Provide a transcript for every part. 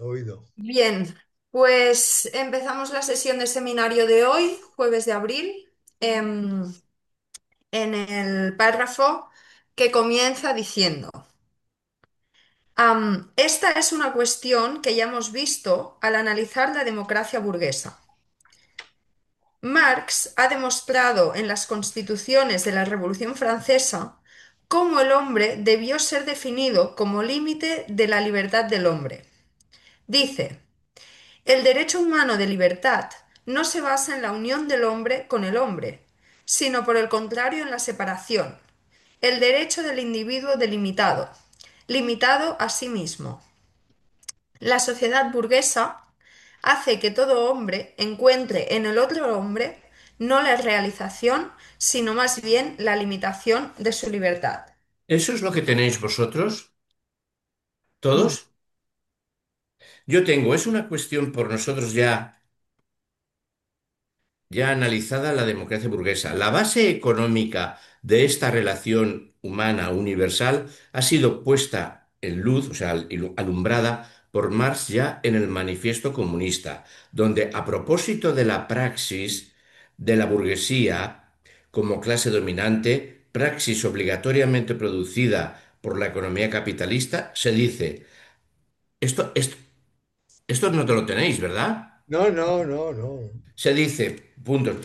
Oído. Bien, pues empezamos la sesión de seminario de hoy, jueves de abril, em, en el párrafo que comienza diciendo, esta es una cuestión que ya hemos visto al analizar la democracia burguesa. Marx ha demostrado en las constituciones de la Revolución Francesa cómo el hombre debió ser definido como límite de la libertad del hombre. Dice, el derecho humano de libertad no se basa en la unión del hombre con el hombre, sino por el contrario en la separación. El derecho del individuo delimitado, limitado a sí mismo. La sociedad burguesa hace que todo hombre encuentre en el otro hombre no la realización, sino más bien la limitación de su libertad. ¿Eso es lo que tenéis vosotros? No. ¿Todos? Yo tengo, es una cuestión por nosotros ya analizada la democracia burguesa. La base económica de esta relación humana universal ha sido puesta en luz, o sea, alumbrada por Marx ya en el Manifiesto Comunista, donde a propósito de la praxis de la burguesía como clase dominante, praxis obligatoriamente producida por la economía capitalista, se dice, esto no te lo tenéis, ¿verdad? No, no, no, no. Se dice, punto,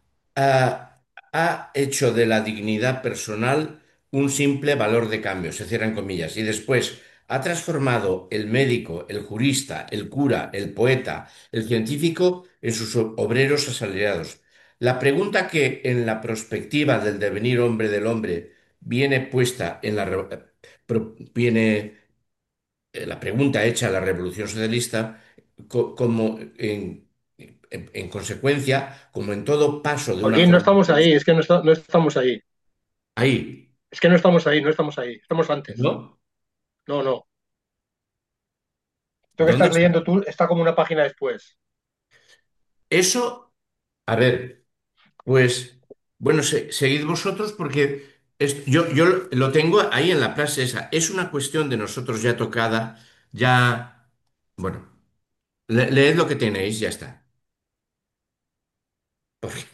ha hecho de la dignidad personal un simple valor de cambio, se cierran comillas, y después ha transformado el médico, el jurista, el cura, el poeta, el científico en sus obreros asalariados. La pregunta que en la perspectiva del devenir hombre del hombre viene puesta en viene la pregunta hecha a la Revolución Socialista como en consecuencia, como en todo paso de una Joaquín, no forma. estamos ahí, es que no estamos ahí. Ahí, Es que no estamos ahí, no estamos ahí. Estamos antes. ¿no? No, no. Esto que ¿Dónde estás está? leyendo tú está como una página después. Eso, a ver, pues, bueno, seguid vosotros porque yo lo tengo ahí en la frase esa. Es una cuestión de nosotros ya tocada, ya, bueno, leed lo que tenéis, ya está. Porque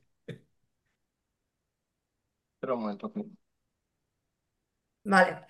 Espera un momento. Vale.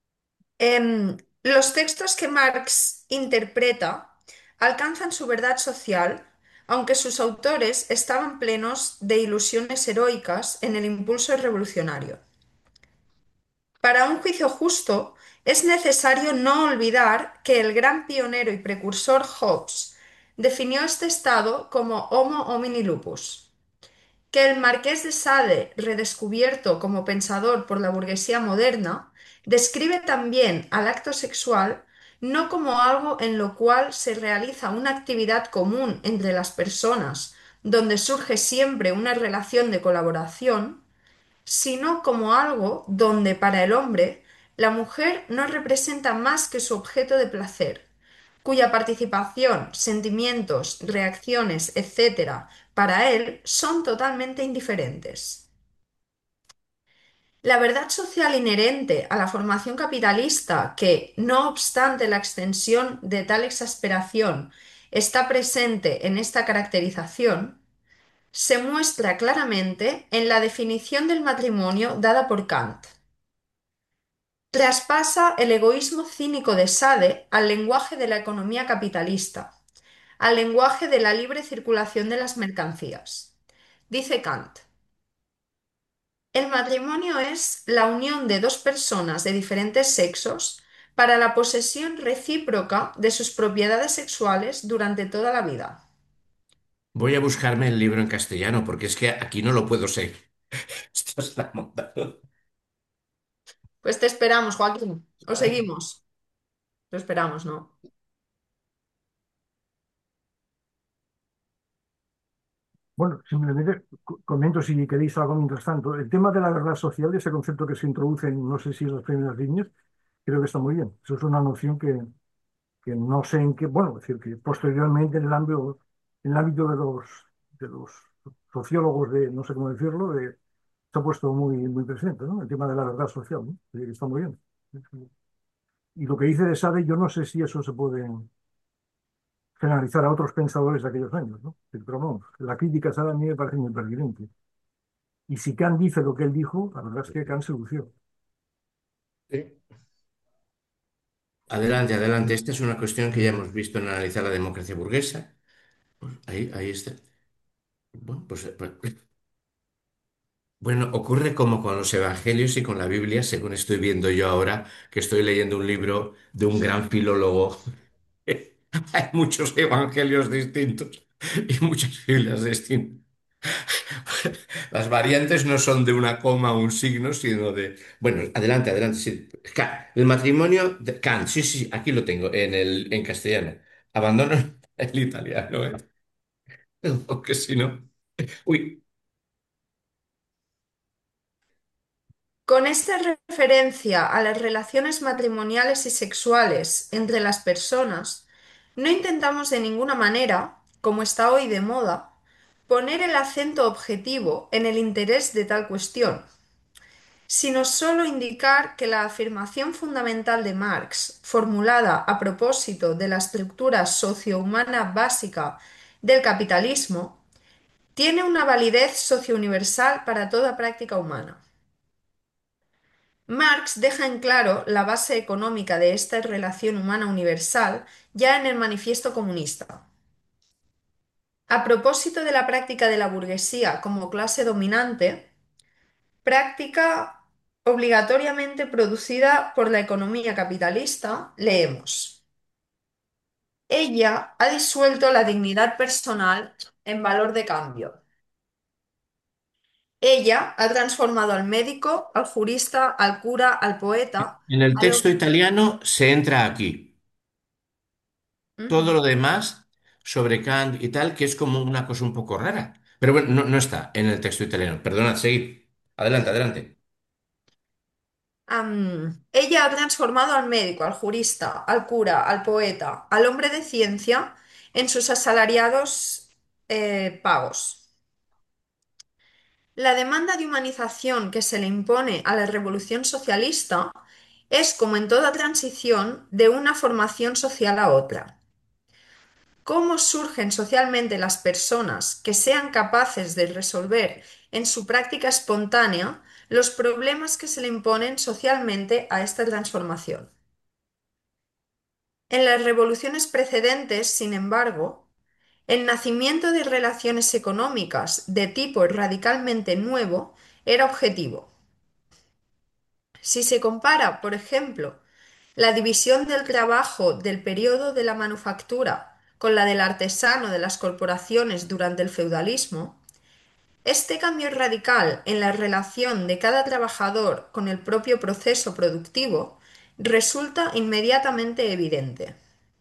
Los textos que Marx interpreta alcanzan su verdad social, aunque sus autores estaban plenos de ilusiones heroicas en el impulso revolucionario. Para un juicio justo, es necesario no olvidar que el gran pionero y precursor Hobbes definió este estado como Homo homini lupus, que el marqués de Sade, redescubierto como pensador por la burguesía moderna, describe también al acto sexual no como algo en lo cual se realiza una actividad común entre las personas, donde surge siempre una relación de colaboración, sino como algo donde para el hombre la mujer no representa más que su objeto de placer, cuya participación, sentimientos, reacciones, etcétera, para él son totalmente indiferentes. La verdad social inherente a la formación capitalista, que, no obstante la extensión de tal exasperación, está presente en esta caracterización, se muestra claramente en la definición del matrimonio dada por Kant. Traspasa el egoísmo cínico de Sade al lenguaje de la economía capitalista, al lenguaje de la libre circulación de las mercancías. Dice Kant, el matrimonio es la unión de dos personas de diferentes sexos para la posesión recíproca de sus propiedades sexuales durante toda la vida. voy a buscarme el libro en castellano porque es que aquí no lo puedo seguir. Esto está montado. Pues te esperamos, Joaquín. ¿O seguimos? Lo esperamos, ¿no? Bueno, simplemente comento si queréis algo mientras tanto. El tema de la verdad social, ese concepto que se introduce en, no sé si en las primeras líneas, creo que está muy bien. Eso es una noción que no sé en qué, bueno, es decir, que posteriormente en el ámbito de los sociólogos de, no sé cómo decirlo, se ha puesto muy, muy presente, ¿no? El tema de la verdad social, ¿no? Está muy bien. Y lo que dice de Sade, yo no sé si eso se puede. generalizar a otros pensadores de aquellos años, ¿no? Pero vamos, la crítica a mí me parece muy pertinente. Y si Kant dice lo que él dijo, la verdad es que Kant se lució. Sí. Adelante, adelante. Esta es una cuestión que ya hemos visto en analizar la democracia burguesa. Pues ahí está. Bueno, bueno, ocurre como con los evangelios y con la Biblia, según estoy viendo yo ahora, que estoy leyendo un libro de un gran filólogo. Hay muchos evangelios distintos y muchas Biblias distintas. Las variantes no son de una coma o un signo, sino de... Bueno, adelante, adelante. Sí. El matrimonio de Kant, sí, sí, aquí lo tengo, en castellano. Abandono el italiano, ¿eh? Porque si no... Uy, Con esta referencia a las relaciones matrimoniales y sexuales entre las personas, no intentamos de ninguna manera, como está hoy de moda, poner el acento objetivo en el interés de tal cuestión, sino solo indicar que la afirmación fundamental de Marx, formulada a propósito de la estructura socio-humana básica del capitalismo, tiene una validez socio-universal para toda práctica humana. Marx deja en claro la base económica de esta relación humana universal ya en el Manifiesto Comunista. A propósito de la práctica de la burguesía como clase dominante, práctica obligatoriamente producida por la economía capitalista, leemos. Ella ha disuelto la dignidad personal en valor de cambio. Ella ha transformado al médico, al jurista, al cura, al poeta, en el al... texto italiano se entra aquí. Todo Ujú. lo demás sobre Kant y tal, que es como una cosa un poco rara. Pero bueno, no, no está en el texto italiano. Perdonad, seguid. Adelante, adelante. Ella ha transformado al médico, al jurista, al cura, al poeta, al hombre de ciencia en sus asalariados pagos. La demanda de humanización que se le impone a la revolución socialista es, como en toda transición, de una formación social a otra. ¿Cómo surgen socialmente las personas que sean capaces de resolver en su práctica espontánea los problemas que se le imponen socialmente a esta transformación? En las revoluciones precedentes, sin embargo, el nacimiento de relaciones económicas de tipo radicalmente nuevo era objetivo. Si se compara, por ejemplo, la división del trabajo del periodo de la manufactura con la del artesano de las corporaciones durante el feudalismo, este cambio radical en la relación de cada trabajador con el propio proceso productivo resulta inmediatamente evidente.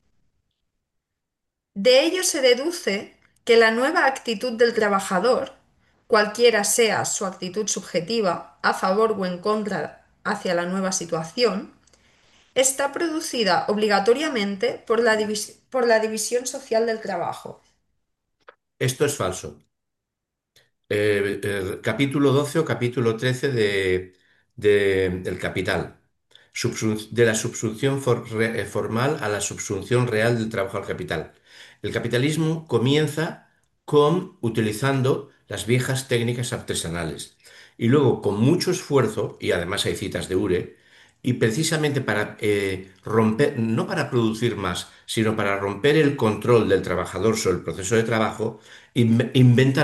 De ello se deduce que la nueva actitud del trabajador, cualquiera sea su actitud subjetiva, a favor o en contra hacia la nueva situación, está producida obligatoriamente por la división social del trabajo. Esto es falso. Capítulo 12 o capítulo 13 del Capital. De la subsunción formal a la subsunción real del trabajo al capital. El capitalismo comienza utilizando las viejas técnicas artesanales y luego con mucho esfuerzo, y además hay citas de Ure, y precisamente para romper, no para producir más, sino para romper el control del trabajador sobre el proceso de trabajo, inventa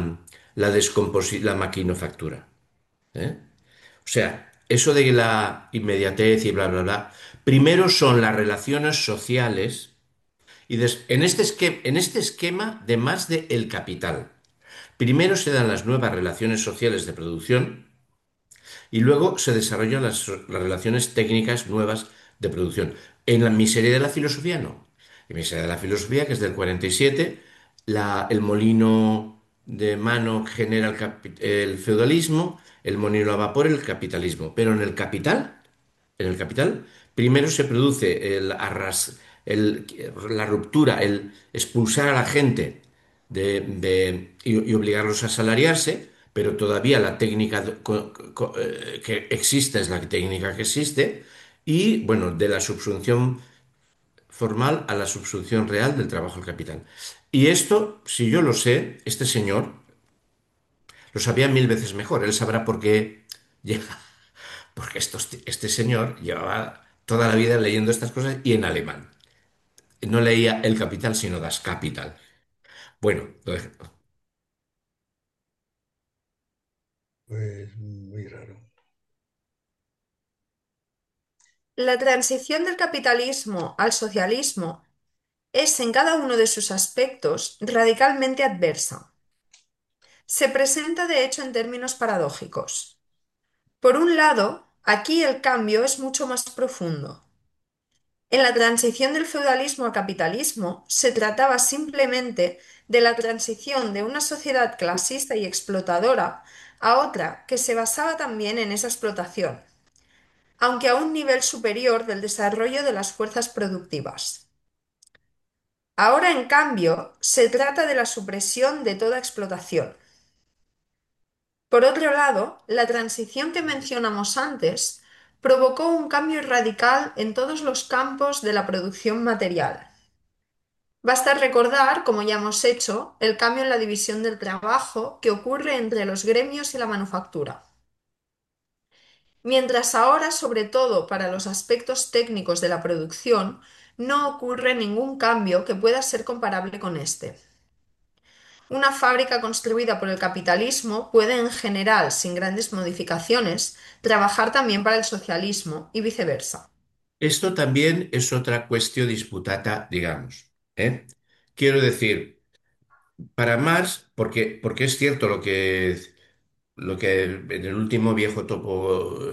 la maquinofactura. ¿Eh? O sea, eso de la inmediatez y bla, bla, bla, primero son las relaciones sociales y en este esquema de más de el capital. Primero se dan las nuevas relaciones sociales de producción y luego se desarrollan las relaciones técnicas nuevas de producción. En la miseria de la filosofía no. En miseria de la filosofía, que es del 47, el molino de mano genera el feudalismo, el molino a vapor el capitalismo. Pero en el capital, primero se produce la ruptura, el expulsar a la gente y obligarlos a asalariarse, pero todavía la técnica que existe es la técnica que existe, y bueno, de la subsunción formal a la subsunción real del trabajo del capital. Y esto, si yo lo sé, este señor lo sabía mil veces mejor. Él sabrá por qué llega, porque este señor llevaba toda la vida leyendo estas cosas y en alemán. No leía El Capital, sino Das Kapital. Bueno, pues muy raro. La transición del capitalismo al socialismo es en cada uno de sus aspectos radicalmente adversa. Se presenta de hecho en términos paradójicos. Por un lado, aquí el cambio es mucho más profundo. En la transición del feudalismo al capitalismo se trataba simplemente de la transición de una sociedad clasista y explotadora a otra que se basaba también en esa explotación, aunque a un nivel superior del desarrollo de las fuerzas productivas. Ahora, en cambio, se trata de la supresión de toda explotación. Por otro lado, la transición que mencionamos antes provocó un cambio radical en todos los campos de la producción material. Basta recordar, como ya hemos hecho, el cambio en la división del trabajo que ocurre entre los gremios y la manufactura. Mientras ahora, sobre todo para los aspectos técnicos de la producción, no ocurre ningún cambio que pueda ser comparable con este. Una fábrica construida por el capitalismo puede, en general, sin grandes modificaciones, trabajar también para el socialismo y viceversa. Esto también es otra cuestión disputata, digamos. ¿Eh? Quiero decir, para Marx, porque es cierto lo que en el último viejo topo,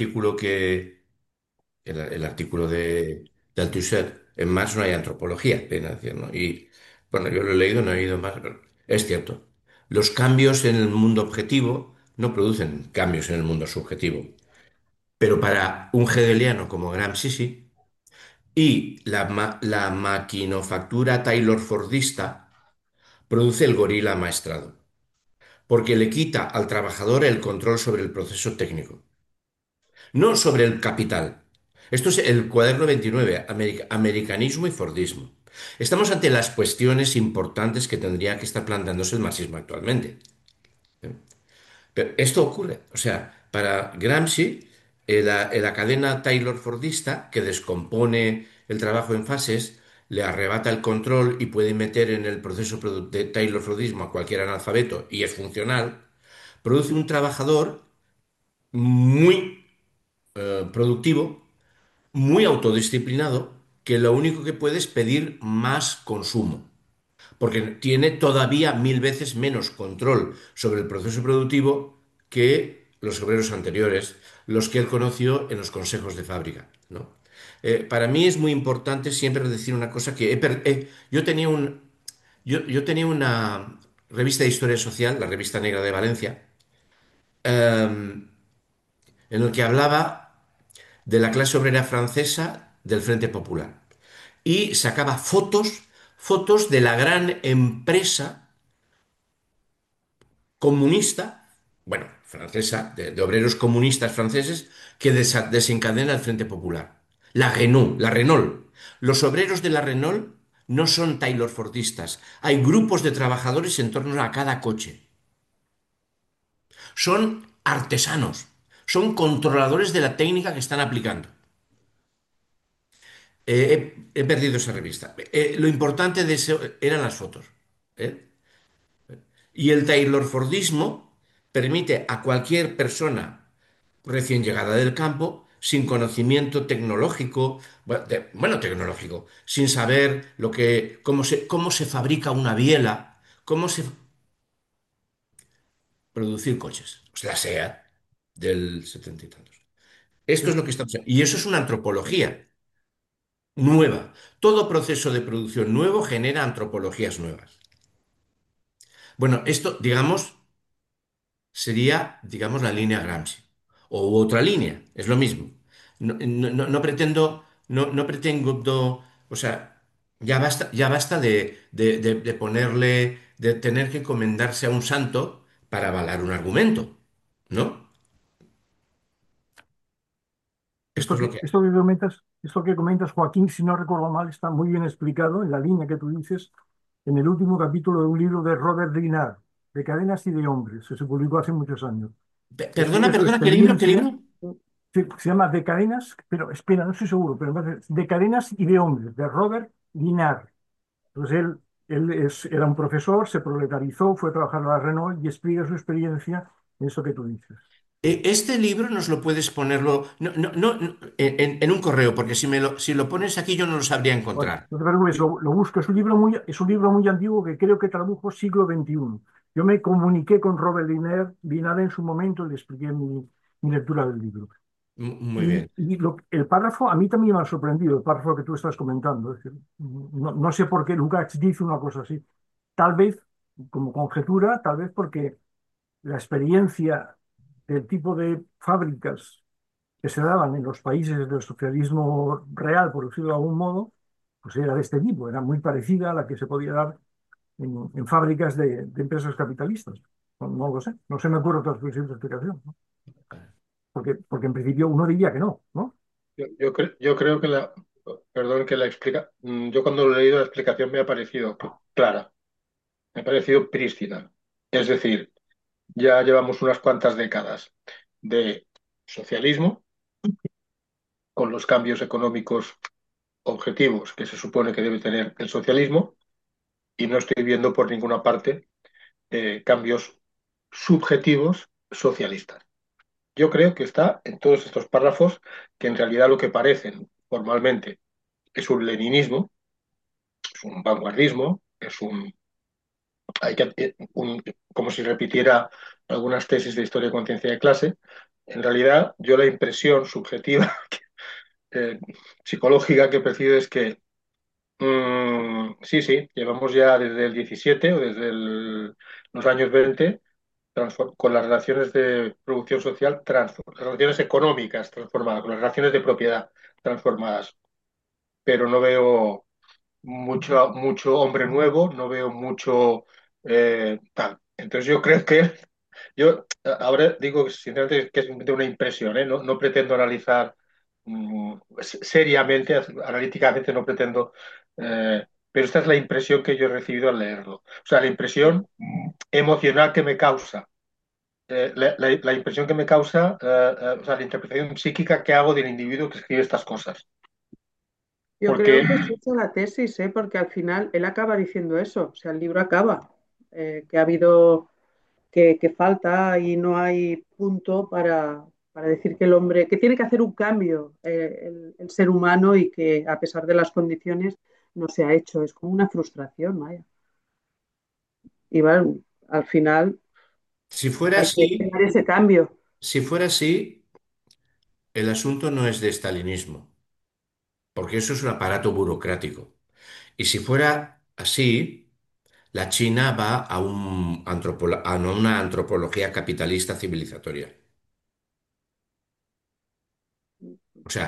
el artículo de Althusser, en Marx no hay antropología, pena decir, ¿no? Y bueno, yo lo he leído, no he oído más. Es cierto, los cambios en el mundo objetivo no producen cambios en el mundo subjetivo. Pero para un hegeliano como Gramsci sí, y la maquinofactura Taylor-Fordista produce el gorila amaestrado, porque le quita al trabajador el control sobre el proceso técnico, no sobre el capital. Esto es el cuaderno 29, americanismo y Fordismo. Estamos ante las cuestiones importantes que tendría que estar planteándose el marxismo actualmente. Pero esto ocurre, o sea, para Gramsci, la cadena Taylor-Fordista, que descompone el trabajo en fases, le arrebata el control y puede meter en el proceso de Taylor-Fordismo a cualquier analfabeto y es funcional, produce un trabajador muy productivo, muy autodisciplinado, que lo único que puede es pedir más consumo porque tiene todavía mil veces menos control sobre el proceso productivo que los obreros anteriores, los que él conoció en los consejos de fábrica, ¿no? Para mí es muy importante siempre decir una cosa que yo tenía una revista de historia social, la Revista Negra de Valencia, en el que hablaba de la clase obrera francesa del Frente Popular y sacaba fotos de la gran empresa comunista, bueno, francesa, de obreros comunistas franceses, que desencadena el Frente Popular. La Renault. Los obreros de la Renault no son Taylor-Fordistas. Hay grupos de trabajadores en torno a cada coche. Son artesanos. Son controladores de la técnica que están aplicando. He perdido esa revista. Lo importante de eso eran las fotos. ¿Eh? Y el Taylor-Fordismo permite a cualquier persona recién llegada del campo, sin conocimiento tecnológico, bueno, tecnológico, sin saber cómo se fabrica una biela, cómo se producir coches, o sea, la SEAT del setenta y tantos. Esto es lo que estamos. Y eso es una antropología nueva. Todo proceso de producción nuevo genera antropologías nuevas. Bueno, esto, digamos, sería, digamos, la línea Gramsci. O otra línea, es lo mismo. No pretendo, no pretendo, o sea, ya basta de ponerle, de tener que encomendarse a un santo para avalar un argumento, ¿no? Esto Esto es que, lo que... esto que comentas Esto que comentas, Joaquín, si no recuerdo mal, está muy bien explicado en la línea que tú dices, en el último capítulo de un libro de Robert Dinard, De cadenas y de hombres, que se publicó hace muchos años. Perdona, Describe su perdona, ¿qué libro? ¿Qué libro? experiencia, sí, se llama De cadenas, pero espera, no estoy seguro, pero me parece De cadenas y de hombres, de Robert Dinard. Entonces era un profesor, se proletarizó, fue a trabajar a la Renault y explica su experiencia en eso que tú dices. Este libro nos lo puedes ponerlo no, en un correo, porque si lo pones aquí yo no lo sabría Bueno, encontrar. no te preocupes, lo busco. Es un libro muy antiguo que creo que tradujo siglo XXI. Yo me comuniqué con Robert Linares en su momento y le expliqué mi lectura del libro. Muy bien. El párrafo, a mí también me ha sorprendido, el párrafo que tú estás comentando. Es decir, no sé por qué Lukács dice una cosa así. Tal vez, como conjetura, tal vez porque la experiencia del tipo de fábricas que se daban en los países del socialismo real, por decirlo de algún modo, pues era de este tipo, era muy parecida a la que se podía dar en fábricas de empresas capitalistas. No lo sé, no se me ocurre otra posible explicación, ¿no? Porque en principio uno diría que no, ¿no? Yo creo que perdón que la explica, yo cuando lo he leído la explicación me ha parecido clara, me ha parecido prístina. Es decir, ya llevamos unas cuantas décadas de socialismo con los cambios económicos objetivos que se supone que debe tener el socialismo y no estoy viendo por ninguna parte cambios subjetivos socialistas. Yo creo que está en todos estos párrafos que en realidad lo que parecen formalmente es un leninismo, es un vanguardismo, hay que, como si repitiera algunas tesis de historia de conciencia de clase. En realidad, yo la impresión subjetiva, eh, psicológica que percibo es que sí, sí, llevamos ya desde el 17 o desde los años 20 con las relaciones de producción social, las relaciones económicas transformadas, con las relaciones de propiedad transformadas, pero no veo mucho hombre nuevo, no veo mucho tal. Entonces yo creo que yo ahora digo sinceramente que es de una impresión, ¿eh? No pretendo analizar seriamente, analíticamente no pretendo, pero esta es la impresión que yo he recibido al leerlo. O sea, la impresión emocional que me causa, la impresión que me causa, o sea, la interpretación psíquica que hago del individuo que escribe estas cosas. Yo Porque, creo que es esa la tesis, ¿eh? Porque al final él acaba diciendo eso, o sea, el libro acaba, que ha habido, que falta y no hay punto para decir que el hombre, que tiene que hacer un cambio el ser humano y que a pesar de las condiciones no se ha hecho, es como una frustración, vaya. Y bueno, al final Si fuera hay que así, crear ese cambio. si fuera así, el asunto no es de estalinismo, porque eso es un aparato burocrático. Y si fuera así, la China va a una antropología capitalista civilizatoria. O sea,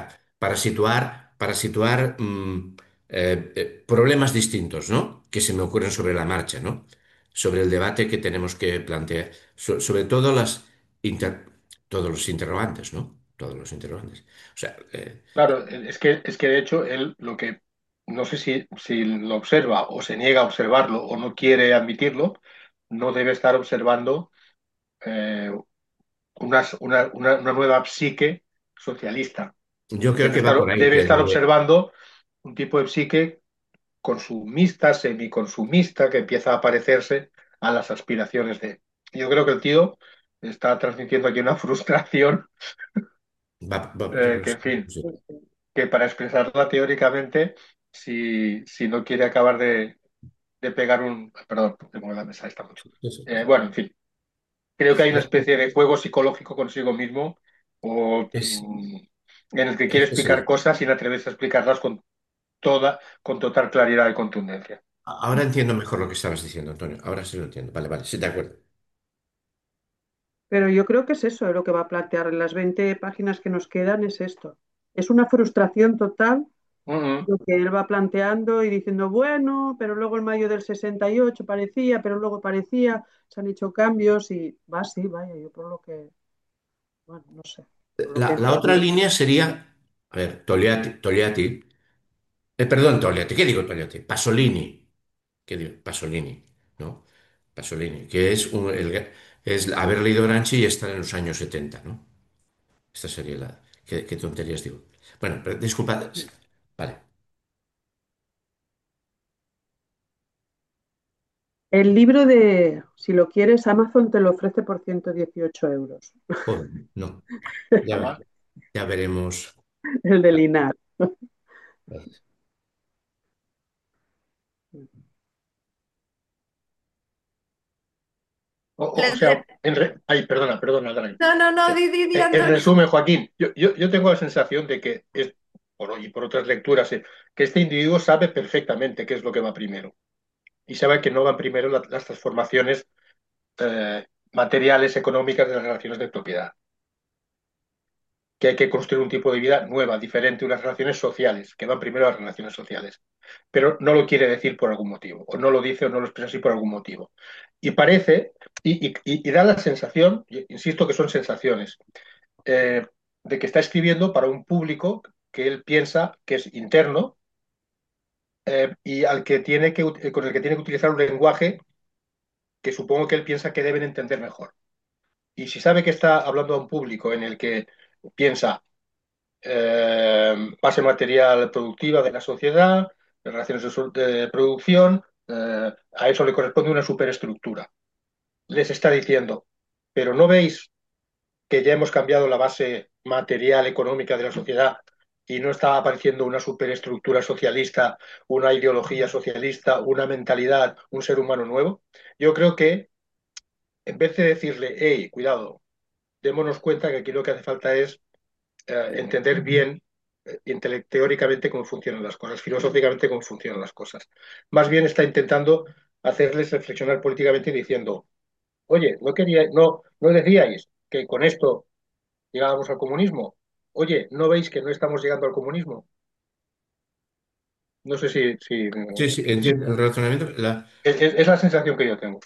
para situar problemas distintos, ¿no? Que se me ocurren sobre la marcha, ¿no? Sobre el debate que tenemos que plantear, sobre todo inter- todos los interrogantes, ¿no? Todos los interrogantes. O sea, claro, es que de hecho él lo que, no sé si lo observa o se niega a observarlo o no quiere admitirlo, no debe estar observando eh, una nueva psique socialista. yo creo que va por ahí, Debe estar pero observando un tipo de psique consumista, semiconsumista, que empieza a parecerse a las aspiraciones de... Yo creo que el tío está transmitiendo aquí una frustración que, en fin, sí, que para expresarla teóricamente, si no quiere acabar de pegar un... Perdón, tengo la mesa esta mucho. sí, sí. Bueno, en fin, creo que hay una especie de juego psicológico consigo mismo o, Es, en el que quiere es explicar así. cosas sin atreverse a explicarlas con total claridad y contundencia. Ahora entiendo mejor lo que estabas diciendo, Antonio. Ahora sí lo entiendo. Vale, vale, sí, de acuerdo. Pero yo creo que es eso, lo que va a plantear en las 20 páginas que nos quedan es esto. Es una frustración total Mm, lo que él va planteando y diciendo, bueno, pero luego en mayo del 68 parecía, pero luego parecía, se han hecho cambios y va así, vaya, yo por lo que, bueno, no sé, por lo que he La otra entendido. línea sería A ver, Togliatti, perdón, Togliatti, ¿qué digo Togliatti? Pasolini, ¿qué digo? Pasolini, ¿no? Pasolini, que es, es haber leído Gramsci y estar en los años 70, ¿no? Esta sería la... ¿Qué tonterías digo? Bueno, pero, disculpad. Vale. El libro de, si lo quieres, Amazon te lo ofrece por 118 euros, Joder, no. Ya, Toma. ya veremos. el de Linar. O sea, ay, perdona, Dani. No, no, no, Eh, di, En Antonio. resumen, Joaquín, yo tengo la sensación de que, y por otras lecturas, que este individuo sabe perfectamente qué es lo que va primero y sabe que no van primero las transformaciones materiales, económicas de las relaciones de propiedad, que hay que construir un tipo de vida nueva, diferente, unas relaciones sociales, que van primero las relaciones sociales. Pero no lo quiere decir por algún motivo, o no lo dice o no lo expresa así por algún motivo. Y parece, y da la sensación, insisto que son sensaciones, eh, de que está escribiendo para un público que él piensa que es interno y con el que tiene que utilizar un lenguaje que supongo que él piensa que deben entender mejor. Y si sabe que está hablando a un público en el que piensa base material productiva de la sociedad, de relaciones de producción, a eso le corresponde una superestructura. Les está diciendo, pero ¿no veis que ya hemos cambiado la base material económica de la sociedad y no está apareciendo una superestructura socialista, una ideología socialista, una mentalidad, un ser humano nuevo? Yo creo que en vez de decirle, hey, cuidado, démonos cuenta que aquí lo que hace falta es entender bien teóricamente cómo funcionan las cosas, filosóficamente cómo funcionan las cosas. Más bien está intentando hacerles reflexionar políticamente diciendo, oye, no decíais que con esto llegábamos al comunismo. Oye, ¿no veis que no estamos llegando al comunismo? No sé si Sí, sí, entiendo el razonamiento. es la sensación que yo tengo.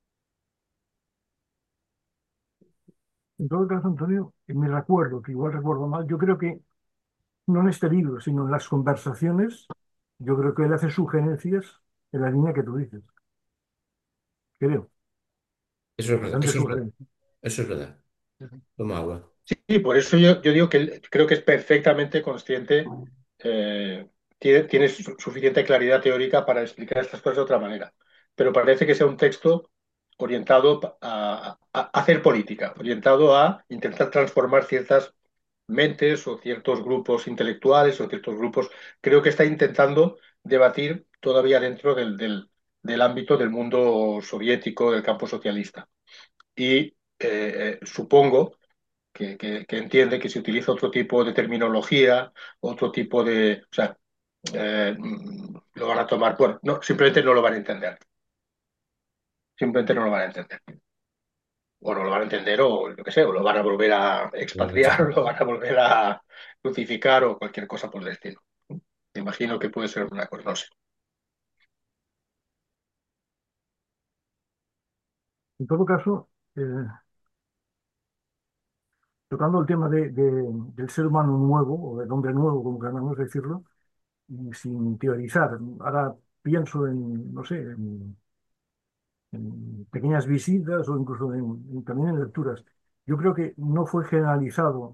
En todo caso, Antonio, me recuerdo, que igual recuerdo mal, yo creo que no en este libro, sino en las conversaciones, yo creo que él hace sugerencias en la línea que tú dices, creo, Eso es verdad, grandes eso es verdad, sugerencias. eso es verdad. Toma agua. Sí, por eso yo digo que él creo que es perfectamente consciente, eh, tiene suficiente claridad teórica para explicar estas cosas de otra manera. Pero parece que sea un texto orientado a hacer política, orientado a intentar transformar ciertas mentes o ciertos grupos intelectuales o ciertos grupos. Creo que está intentando debatir todavía dentro del ámbito del mundo soviético, del campo socialista. Y supongo que entiende que si utiliza otro tipo de terminología, otro tipo de... O sea, lo van a tomar, bueno, no, simplemente no lo van a entender. Simplemente no lo van a entender. O no lo van a entender, o yo qué sé, o lo van a volver a expatriar, o lo van a volver a crucificar, o cualquier cosa por el estilo. Me imagino que puede ser una cosa, no sé. En todo caso, tocando el tema del ser humano nuevo, o del hombre nuevo, como queramos decirlo, y sin teorizar, ahora pienso en, no sé, en pequeñas visitas o incluso también en lecturas. Yo creo que no fue generalizado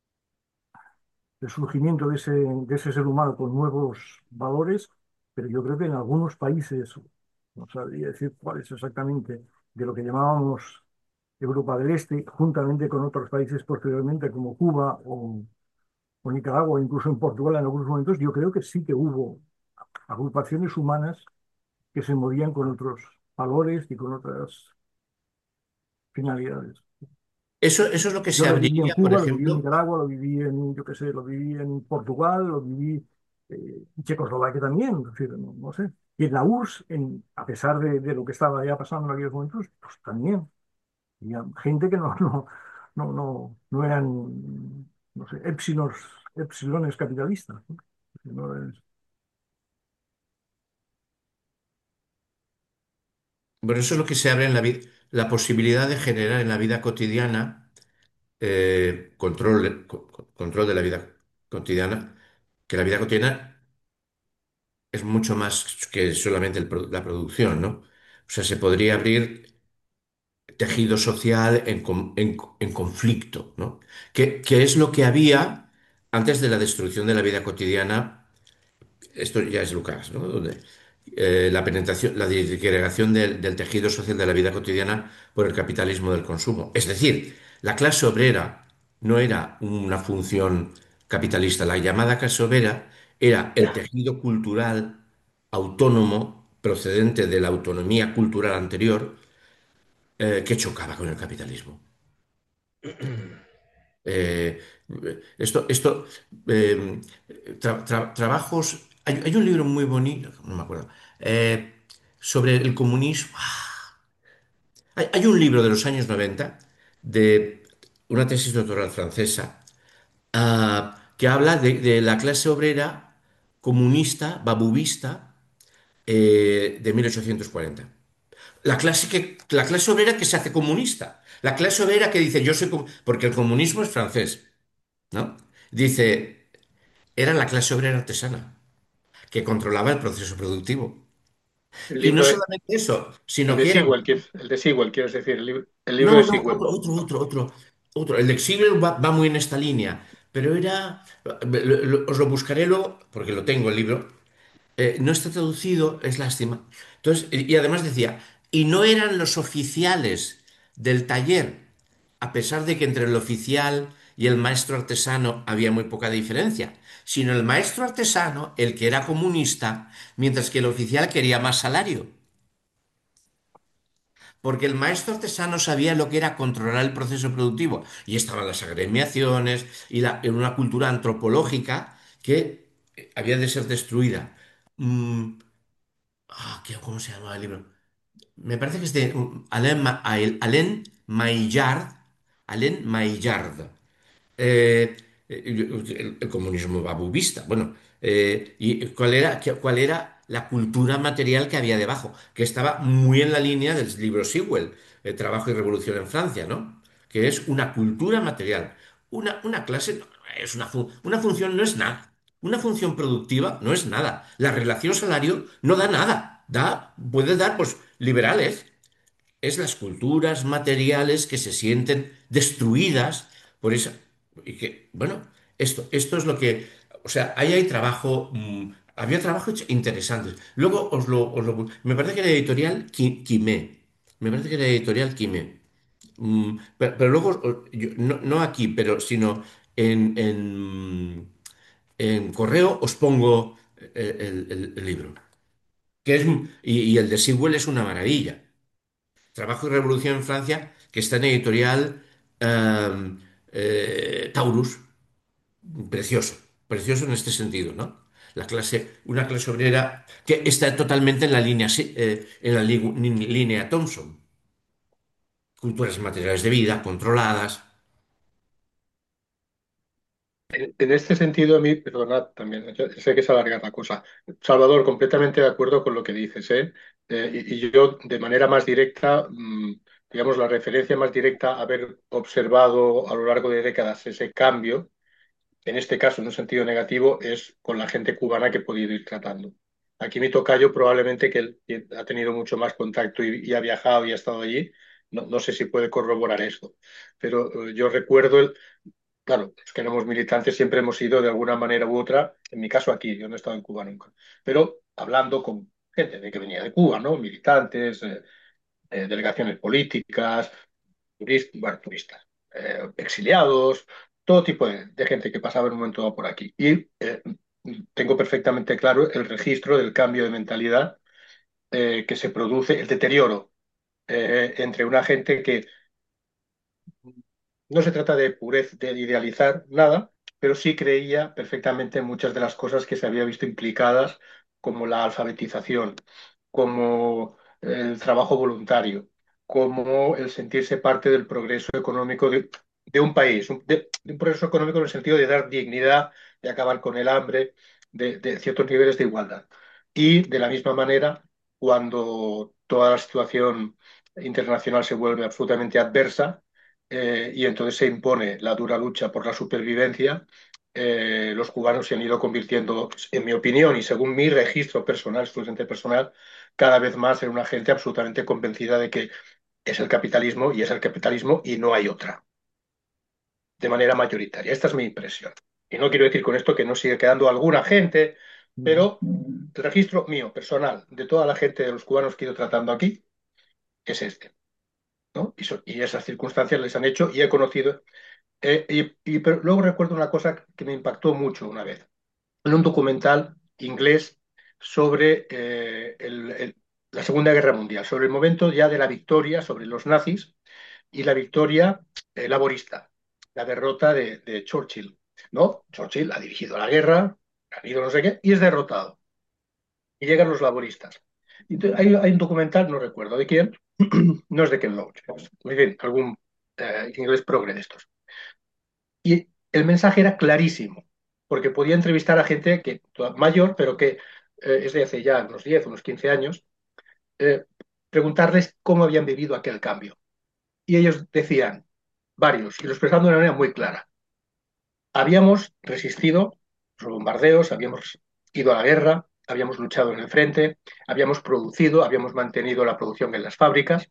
el surgimiento de ese ser humano con nuevos valores, pero yo creo que en algunos países, no sabría decir cuáles exactamente, de lo que llamábamos Europa del Este, juntamente con otros países posteriormente como Cuba o Nicaragua, incluso en Portugal en algunos momentos, yo creo que sí que hubo agrupaciones humanas que se movían con otros valores y con otras finalidades. Eso es lo que Yo se lo viví en abriría, por Cuba, lo viví en ejemplo. Nicaragua, lo viví en, yo qué sé, lo viví en Portugal, lo viví en Checoslovaquia también, es decir, no sé. Y en la URSS, a pesar de lo que estaba ya pasando en aquellos momentos, pues también había gente que no eran, no sé, epsilones capitalistas, ¿no? No es- Bueno, eso es lo que se abre en la vida, la posibilidad de generar en la vida cotidiana control de la vida. cotidiana, que la vida cotidiana es mucho más que solamente la producción, ¿no? O sea, se podría abrir tejido social en conflicto, ¿no? Que es lo que había antes de la destrucción de la vida cotidiana. Esto ya es Lucas, ¿no? Donde, la penetración, la disgregación del tejido social de la vida cotidiana por el capitalismo del consumo. Es decir, la clase obrera no era una función capitalista. La llamada clase obrera era el tejido cultural autónomo procedente de la autonomía cultural anterior, que chocaba con el capitalismo. Eh, esto eh, trabajos. Hay un libro muy bonito, no me acuerdo, sobre el comunismo. Hay un libro de los años 90 de una tesis doctoral francesa, que habla de la clase obrera comunista, babubista, de 1840. La clase obrera que se hace comunista. La clase obrera que dice, yo soy... Porque el comunismo es francés, ¿no? Dice, era la clase obrera artesana, que controlaba el proceso productivo. El Y no libro, solamente eso, sino que eran... el de Sewell, quieres decir, el libro de No, no, Sewell. No. otro. El de Exhibit va muy en esta línea, pero era... Os lo buscaré luego, porque lo tengo el libro. No está traducido, es lástima. Entonces, y además decía, y no eran los oficiales del taller, a pesar de que entre el oficial y el maestro artesano había muy poca diferencia, sino el maestro artesano, el que era comunista, mientras que el oficial quería más salario. Porque el maestro artesano sabía lo que era controlar el proceso productivo. Y estaban las agremiaciones y en una cultura antropológica que había de ser destruida. Mm, ¿Cómo se llama el libro? Me parece que es de Alain Maillard. Alain Maillard. eh, el comunismo babubista. Bueno, ¿y cuál era la cultura material que había debajo? Que estaba muy en la línea del libro Sewell, Trabajo y Revolución en Francia, ¿no? Que es una cultura material. Una clase, no, una función no es nada. Una función productiva no es nada. La relación salario no da nada. Puede dar, pues, liberales, es las culturas materiales que se sienten destruidas por esa... Y que, bueno, esto es lo que... O sea, ahí hay trabajo, había trabajos interesantes. Luego me parece que era editorial Quimé. Me parece que era editorial Quimé. Pero luego, no aquí, pero sino en correo os pongo el libro. Y el de Sewell es una maravilla. Trabajo y Revolución en Francia, que está en editorial eh, Taurus. Precioso, precioso en este sentido, ¿no? Una clase obrera que está totalmente en la línea, línea Thompson. Culturas materiales de vida controladas. En este sentido, a mí, perdonad también, yo sé que es alargar la cosa. Salvador, completamente de acuerdo con lo que dices, ¿eh? Y yo, de manera más directa, digamos, la referencia más directa a haber observado a lo largo de décadas ese cambio, en este caso, en un sentido negativo, es con la gente cubana que he podido ir tratando. Aquí mi tocayo, probablemente que él ha tenido mucho más contacto y ha viajado y ha estado allí, no sé si puede corroborar esto, pero yo recuerdo claro, los que éramos militantes siempre hemos ido de alguna manera u otra, en mi caso aquí, yo no he estado en Cuba nunca, pero hablando con gente de que venía de Cuba, ¿no? Militantes, delegaciones políticas, bueno, turistas, exiliados, todo tipo de gente que pasaba en un momento dado por aquí. Y tengo perfectamente claro el registro del cambio de mentalidad que se produce, el deterioro entre una gente que no se trata de purez, de idealizar nada, pero sí creía perfectamente en muchas de las cosas que se había visto implicadas, como la alfabetización, como el trabajo voluntario, como el sentirse parte del progreso económico de un país, de un progreso económico en el sentido de dar dignidad, de acabar con el hambre, de ciertos niveles de igualdad. Y de la misma manera, cuando toda la situación internacional se vuelve absolutamente adversa, y entonces se impone la dura lucha por la supervivencia, los cubanos se han ido convirtiendo, en mi opinión y según mi registro personal, exclusivamente personal, cada vez más en una gente absolutamente convencida de que es el capitalismo y es el capitalismo y no hay otra, de manera mayoritaria. Esta es mi impresión. Y no quiero decir con esto que no sigue quedando alguna gente, pero el registro mío, personal, de toda la gente de los cubanos que he ido tratando aquí, es este, ¿no? Y esas circunstancias les han hecho y he conocido. Pero luego recuerdo una cosa que me impactó mucho una vez, en un documental inglés sobre la Segunda Guerra Mundial, sobre el momento ya de la victoria sobre los nazis y la victoria laborista, la derrota de Churchill, ¿no? Churchill ha dirigido la guerra, ha ido no sé qué, y es derrotado. Y llegan los laboristas. Hay un documental, no recuerdo de quién, no es de Ken Loach, muy bien, algún inglés progre de estos. Y el mensaje era clarísimo, porque podía entrevistar a gente que mayor, pero que es de hace ya unos 10, unos 15 años, eh, preguntarles cómo habían vivido aquel cambio. Y ellos decían, varios, y lo expresaban de una manera muy clara. Habíamos resistido los bombardeos, habíamos ido a la guerra, habíamos luchado en el frente, habíamos producido, habíamos mantenido la producción en las fábricas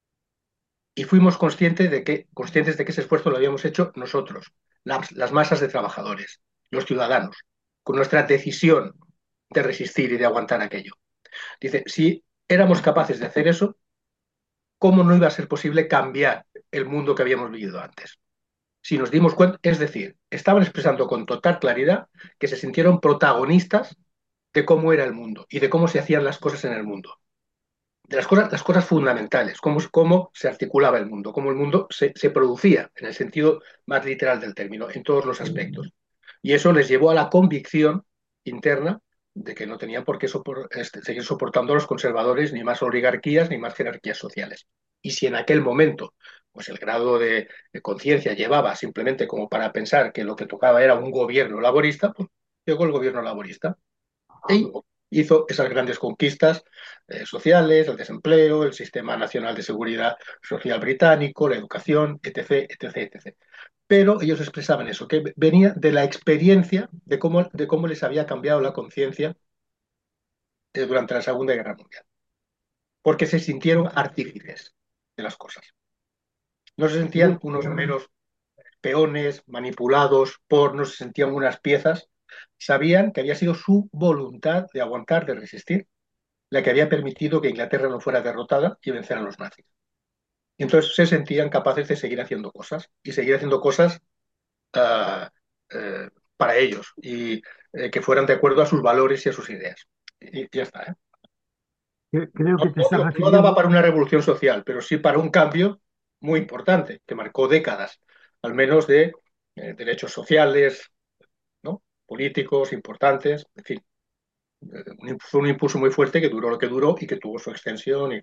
y fuimos conscientes de que ese esfuerzo lo habíamos hecho nosotros, las masas de trabajadores, los ciudadanos, con nuestra decisión de resistir y de aguantar aquello. Dice, si éramos capaces de hacer eso, ¿cómo no iba a ser posible cambiar el mundo que habíamos vivido antes? Si nos dimos cuenta, es decir, estaban expresando con total claridad que se sintieron protagonistas de cómo era el mundo y de cómo se hacían las cosas en el mundo. De las cosas fundamentales, cómo se articulaba el mundo, cómo el mundo se producía en el sentido más literal del término, en todos los aspectos. Y eso les llevó a la convicción interna de que no tenían por qué seguir soportando a los conservadores ni más oligarquías ni más jerarquías sociales. Y si en aquel momento pues el grado de conciencia llevaba simplemente como para pensar que lo que tocaba era un gobierno laborista, pues llegó el gobierno laborista y hizo esas grandes conquistas sociales, el desempleo, el Sistema Nacional de Seguridad Social británico, la educación, etc., etc., etc. Pero ellos expresaban eso, que venía de la experiencia de cómo les había cambiado la conciencia durante la Segunda Guerra Mundial, porque se sintieron artífices de las cosas. No se sentían unos meros peones manipulados no se sentían unas piezas, sabían que había sido su voluntad de aguantar, de resistir, la que había permitido que Inglaterra no fuera derrotada y vencer a los nazis. Y entonces se sentían capaces de seguir haciendo cosas y seguir haciendo cosas uh, uh, para ellos y que fueran de acuerdo a sus valores y a sus ideas. Y ya está. ¿Eh? Creo que te estás No daba refiriendo. para una revolución social, pero sí para un cambio muy importante, que marcó décadas, al menos de derechos sociales, ¿no? Políticos importantes, en fin. Fue un impulso muy fuerte que duró lo que duró y que tuvo su extensión.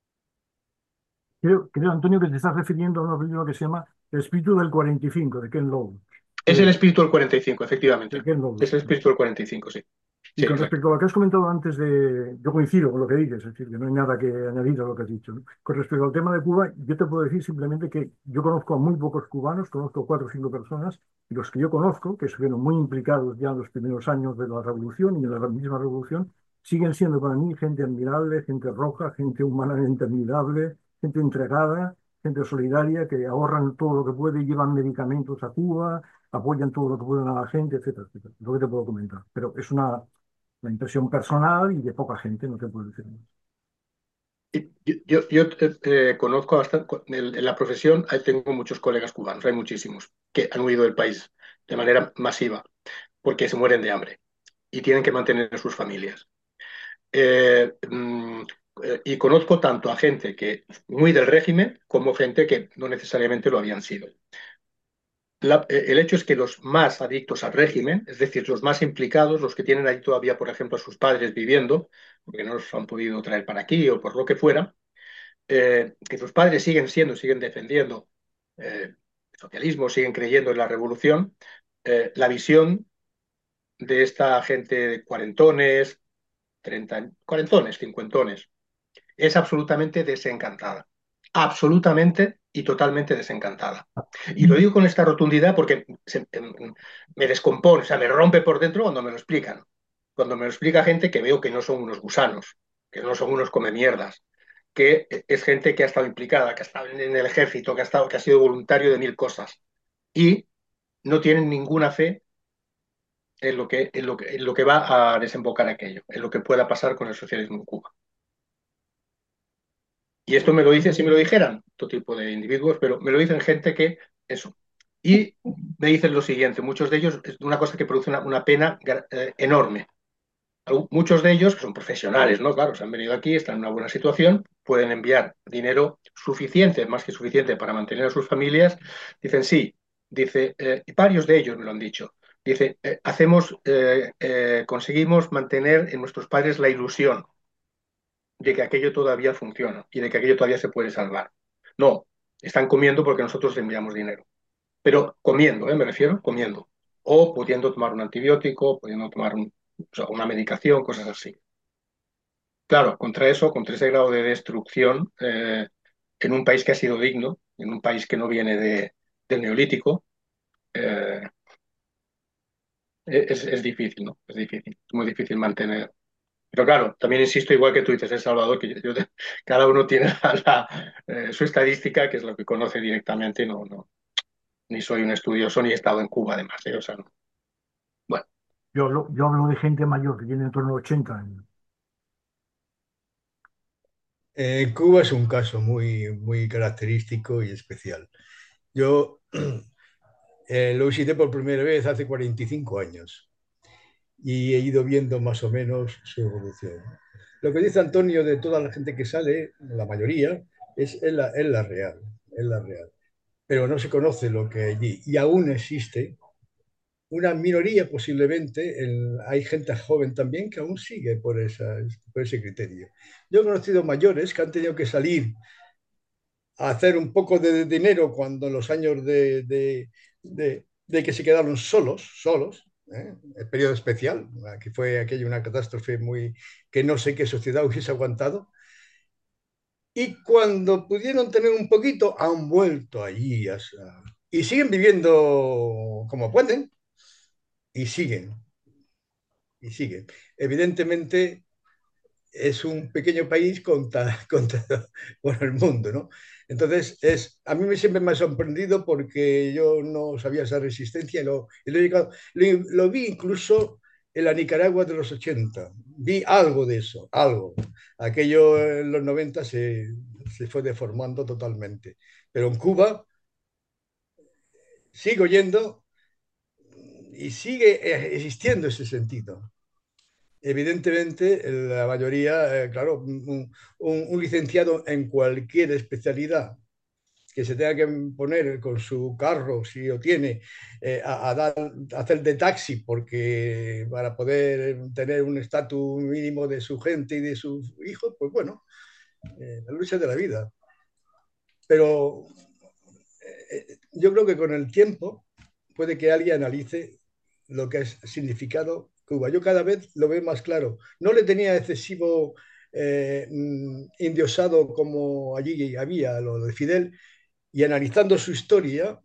Creo, Antonio, que te estás refiriendo a una película que se llama El espíritu del 45, de Ken Loach. Es el De, espíritu del 45, de efectivamente. Ken Loach. Es el espíritu del 45, sí. Y Sí, con exacto. respecto a lo que has comentado antes yo coincido con lo que dices, es decir, que no hay nada que añadir a lo que has dicho, ¿no? Con respecto al tema de Cuba, yo te puedo decir simplemente que yo conozco a muy pocos cubanos, conozco 4 o 5 personas, y los que yo conozco, que estuvieron muy implicados ya en los primeros años de la revolución y en la misma revolución, siguen siendo para mí gente admirable, gente roja, gente humanamente admirable, gente entregada, gente solidaria, que ahorran todo lo que puede, llevan medicamentos a Cuba, apoyan todo lo que pueden a la gente, etcétera, etcétera. Es lo que te puedo comentar. Pero es una impresión personal y de poca gente, no te puedo decir más. Yo conozco bastante, en la profesión tengo muchos colegas cubanos, hay muchísimos, que han huido del país de manera masiva porque se mueren de hambre y tienen que mantener a sus familias. Eh, mm, y conozco tanto a gente que muy del régimen como gente que no necesariamente lo habían sido. El hecho es que los más adictos al régimen, es decir, los más implicados, los que tienen ahí todavía, por ejemplo, a sus padres viviendo, porque no los han podido traer para aquí o por lo que fuera, que sus padres siguen defendiendo el socialismo, siguen creyendo en la revolución, la visión de esta gente de cuarentones, 30, cuarentones, cincuentones, es absolutamente desencantada. absolutamente y totalmente desencantada. Y lo digo con esta rotundidad porque me descompone, o sea, me rompe por dentro cuando me lo explican. Cuando me lo explica gente que veo que no son unos gusanos, que no son unos come mierdas, que es gente que ha estado implicada, que ha estado en el ejército, que ha sido voluntario de mil cosas y no tienen ninguna fe en lo que va a desembocar aquello, en lo que pueda pasar con el socialismo en Cuba. Y esto me lo dicen, si me lo dijeran, todo tipo de individuos, pero me lo dicen gente que eso. Y me dicen lo siguiente, muchos de ellos es una cosa que produce una pena enorme. Muchos de ellos, que son profesionales, ¿no? Claro, se han venido aquí, están en una buena situación, pueden enviar dinero suficiente, más que suficiente, para mantener a sus familias. Dicen, sí, dice, y varios de ellos me lo han dicho. Dice, conseguimos mantener en nuestros padres la ilusión de que aquello todavía funciona y de que aquello todavía se puede salvar. No, están comiendo porque nosotros les enviamos dinero. Pero comiendo, me refiero, comiendo. O pudiendo tomar un antibiótico, pudiendo tomar o sea, una medicación, cosas así. Claro, contra eso, contra ese grado de destrucción, en un país que ha sido digno, en un país que no viene del neolítico, eh, es difícil, ¿no? Es difícil, es muy difícil mantener. Pero claro, también insisto, igual que tú dices, El Salvador, que cada uno tiene su estadística, que es lo que conoce directamente, no, no, ni soy un estudioso ni he estado en Cuba además, o sea, no. Bueno, Yo hablo de gente mayor que tiene en torno a 80 años. Cuba es un caso muy, muy característico y especial. Yo lo visité por primera vez hace 45 años y he ido viendo más o menos su evolución. Lo que dice Antonio de toda la gente que sale, la mayoría, es la real, es la real. Pero no se conoce lo que hay allí y aún existe una minoría posiblemente, hay gente joven también que aún sigue por ese criterio. Yo he conocido mayores que han tenido que salir a hacer un poco de dinero cuando en los años de que se quedaron solos, ¿eh? El periodo especial, que fue aquella una catástrofe muy que no sé qué sociedad hubiese aguantado. Y cuando pudieron tener un poquito, han vuelto allí y siguen viviendo como pueden y siguen y siguen. Evidentemente, es un pequeño país contra bueno, el mundo, ¿no? Entonces, a mí siempre me ha sorprendido porque yo no sabía esa resistencia lo vi incluso en la Nicaragua de los 80. Vi algo de eso, algo. Aquello en los 90 se fue deformando totalmente. Pero en Cuba sigo yendo y sigue existiendo ese sentido. Evidentemente, la mayoría, claro, un licenciado en cualquier especialidad que se tenga que poner con su carro, si lo tiene, a hacer de taxi porque para poder tener un estatus mínimo de su gente y de sus hijos, pues bueno, la lucha de la vida. Pero yo creo que con el tiempo puede que alguien analice lo que es significado Cuba. Yo cada vez lo veo más claro. No le tenía excesivo endiosado como allí había lo de Fidel, y analizando su historia,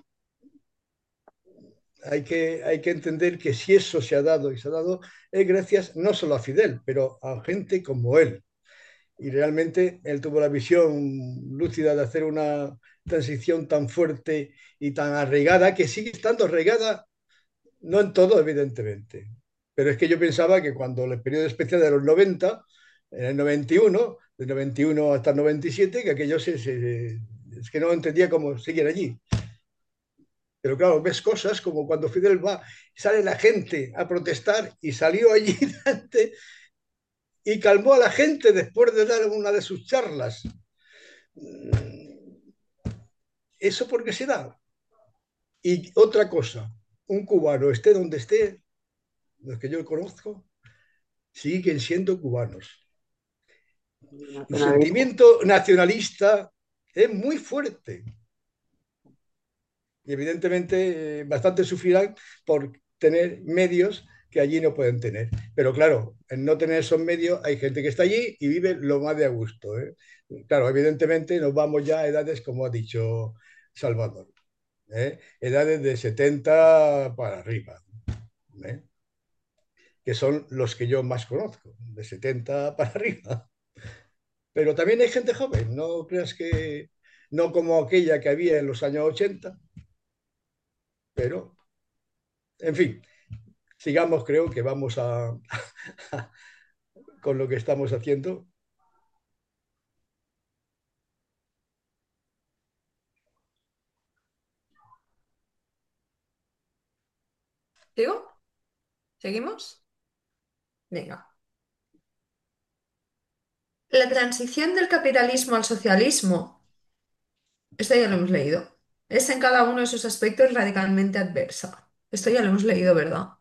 hay que entender que si eso se ha dado y se ha dado, es gracias no solo a Fidel, pero a gente como él. Y realmente él tuvo la visión lúcida de hacer una transición tan fuerte y tan arraigada, que sigue estando arraigada, no en todo, evidentemente. Pero es que yo pensaba que cuando el periodo especial de los 90, en el 91, del 91 hasta el 97, que aquello es que no entendía cómo seguir allí. Pero claro, ves cosas como cuando Fidel va, sale la gente a protestar y salió allí y calmó a la gente después de dar una de sus charlas. ¿Eso por qué se da? Y otra cosa, un cubano, esté donde esté, los que yo conozco, siguen siendo cubanos. El Nacionalismo. sentimiento nacionalista es muy fuerte. Y evidentemente bastante sufrirán por tener medios que allí no pueden tener. Pero claro, en no tener esos medios hay gente que está allí y vive lo más de a gusto, ¿eh? Claro, evidentemente nos vamos ya a edades, como ha dicho Salvador, ¿eh? Edades de 70 para arriba, ¿eh? Que son los que yo más conozco, de 70 para arriba. Pero también hay gente joven, no creas que no como aquella que había en los años 80, pero en fin, sigamos, creo que vamos a con lo que estamos haciendo. ¿Sigo? ¿Seguimos? Venga. La transición del capitalismo al socialismo, esto ya lo hemos leído, es en cada uno de sus aspectos radicalmente adversa. Esto ya lo hemos leído, ¿verdad?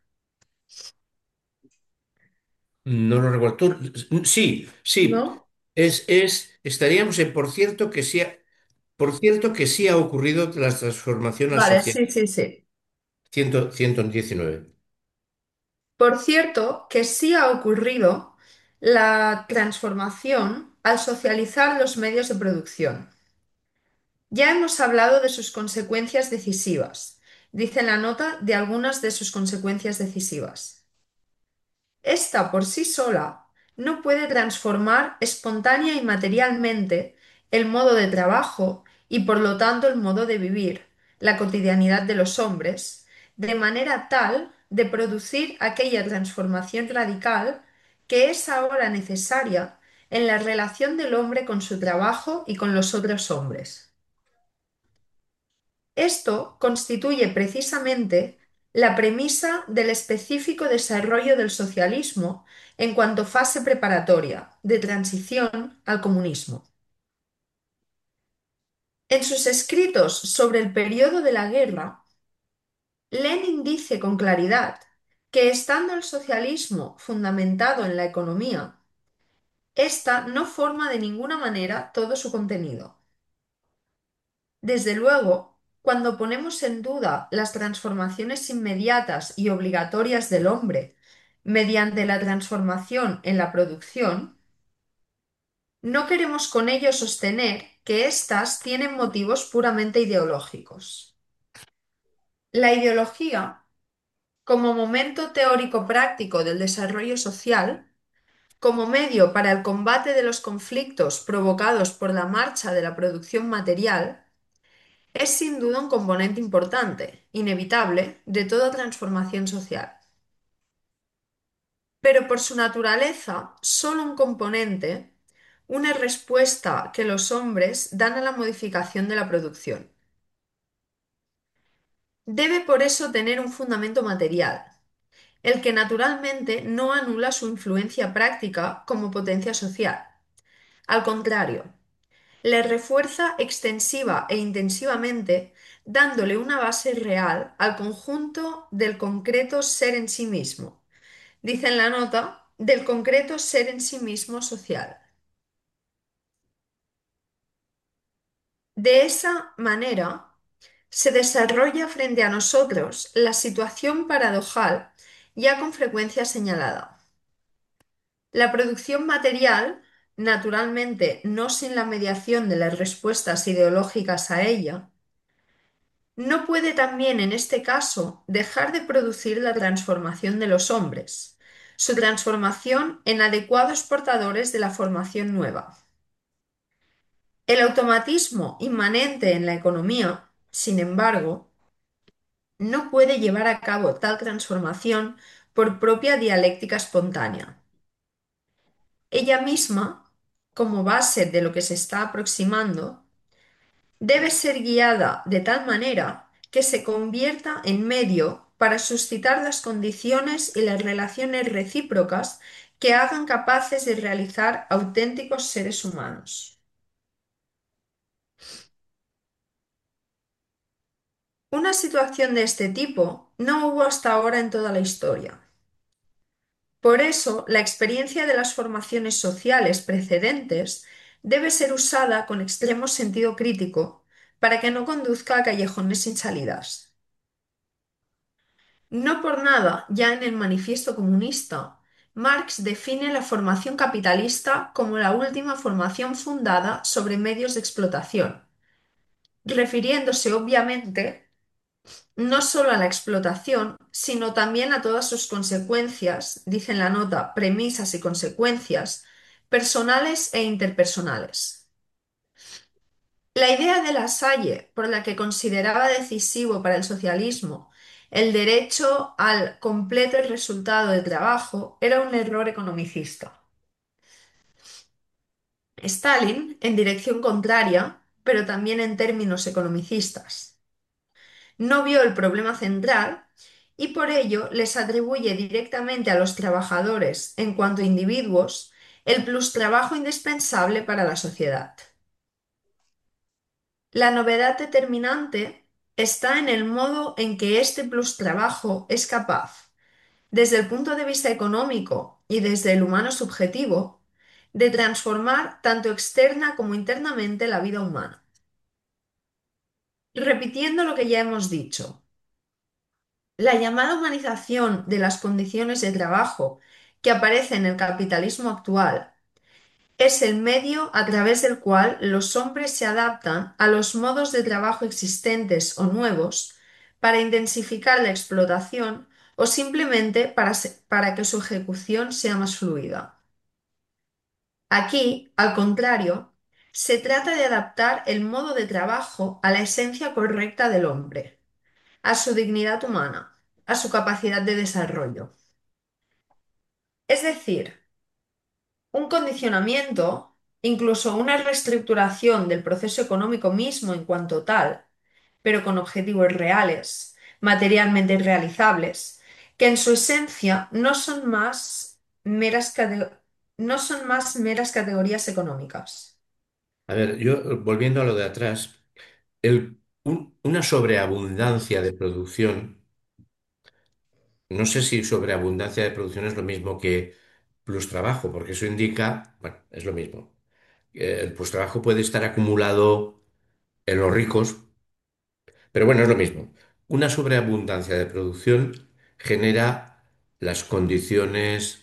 No lo recuerdo. Sí, sí. ¿No? Estaríamos en por cierto que sí ha ocurrido la transformación al Vale, social. sí, sí, sí. 119. Por cierto, que sí ha ocurrido la transformación al socializar los medios de producción. Ya hemos hablado de sus consecuencias decisivas. Dice la nota de algunas de sus consecuencias decisivas. Esta por sí sola no puede transformar espontánea y materialmente el modo de trabajo y por lo tanto el modo de vivir, la cotidianidad de los hombres, de manera tal de producir aquella transformación radical que es ahora necesaria en la relación del hombre con su trabajo y con los otros hombres. Esto constituye precisamente la premisa del específico desarrollo del socialismo en cuanto fase preparatoria de transición al comunismo. En sus escritos sobre el periodo de la guerra, Lenin dice con claridad que estando el socialismo fundamentado en la economía, ésta no forma de ninguna manera todo su contenido. Desde luego, cuando ponemos en duda las transformaciones inmediatas y obligatorias del hombre mediante la transformación en la producción, no queremos con ello sostener que éstas tienen motivos puramente ideológicos. La ideología, como momento teórico práctico del desarrollo social, como medio para el combate de los conflictos provocados por la marcha de la producción material, es sin duda un componente importante, inevitable, de toda transformación social. Pero por su naturaleza, solo un componente, una respuesta que los hombres dan a la modificación de la producción. Debe por eso tener un fundamento material, el que naturalmente no anula su influencia práctica como potencia social. Al contrario, le refuerza extensiva e intensivamente, dándole una base real al conjunto del concreto ser en sí mismo. Dice en la nota, del concreto ser en sí mismo social. De esa manera, se desarrolla frente a nosotros la situación paradojal ya con frecuencia señalada. La producción material, naturalmente no sin la mediación de las respuestas ideológicas a ella, no puede también en este caso dejar de producir la transformación de los hombres, su transformación en adecuados portadores de la formación nueva. El automatismo inmanente en la economía, sin embargo, no puede llevar a cabo tal transformación por propia dialéctica espontánea. Ella misma, como base de lo que se está aproximando, debe ser guiada de tal manera que se convierta en medio para suscitar las condiciones y las relaciones recíprocas que hagan capaces de realizar auténticos seres humanos. Una situación de este tipo no hubo hasta ahora en toda la historia. Por eso, la experiencia de las formaciones sociales precedentes debe ser usada con extremo sentido crítico para que no conduzca a callejones sin salidas. No por nada, ya en el Manifiesto Comunista, Marx define la formación capitalista como la última formación fundada sobre medios de explotación, refiriéndose obviamente no solo a la explotación, sino también a todas sus consecuencias, dice en la nota, premisas y consecuencias, personales e interpersonales. La idea de La Salle, por la que consideraba decisivo para el socialismo el derecho al completo resultado de trabajo, era un error economicista. Stalin, en dirección contraria, pero también en términos economicistas. No vio el problema central y por ello les atribuye directamente a los trabajadores, en cuanto a individuos, el plustrabajo indispensable para la sociedad. La novedad determinante está en el modo en que este plustrabajo es capaz, desde el punto de vista económico y desde el humano subjetivo, de transformar tanto externa como internamente la vida humana. Repitiendo lo que ya hemos dicho, la llamada humanización de las condiciones de trabajo que aparece en el capitalismo actual es el medio a través del cual los hombres se adaptan a los modos de trabajo existentes o nuevos para intensificar la explotación o simplemente para que su ejecución sea más fluida. Aquí, al contrario, se trata de adaptar el modo de trabajo a la esencia correcta del hombre, a su dignidad humana, a su capacidad de desarrollo. Es decir, un condicionamiento, incluso una reestructuración del proceso económico mismo en cuanto tal, pero con objetivos reales, materialmente realizables, que en su esencia no son más meras categorías económicas. A ver, yo volviendo a lo de atrás, una sobreabundancia de producción, no sé si sobreabundancia de producción es lo mismo que plus trabajo, porque eso indica, bueno, es lo mismo. El plus trabajo puede estar acumulado en los ricos, pero bueno, es lo mismo. Una sobreabundancia de producción genera las condiciones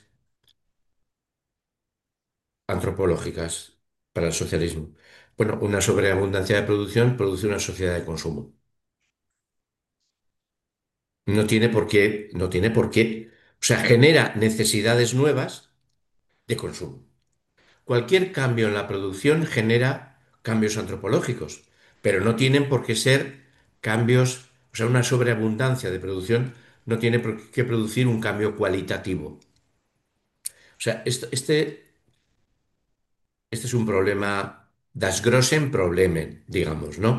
antropológicas para el socialismo. Bueno, una sobreabundancia de producción produce una sociedad de consumo. No tiene por qué. O sea, genera necesidades nuevas de consumo. Cualquier cambio en la producción genera cambios antropológicos, pero no tienen por qué ser cambios, o sea, una sobreabundancia de producción no tiene por qué producir un cambio cualitativo. O sea, este es un problema, das großen Problemen, digamos, ¿no?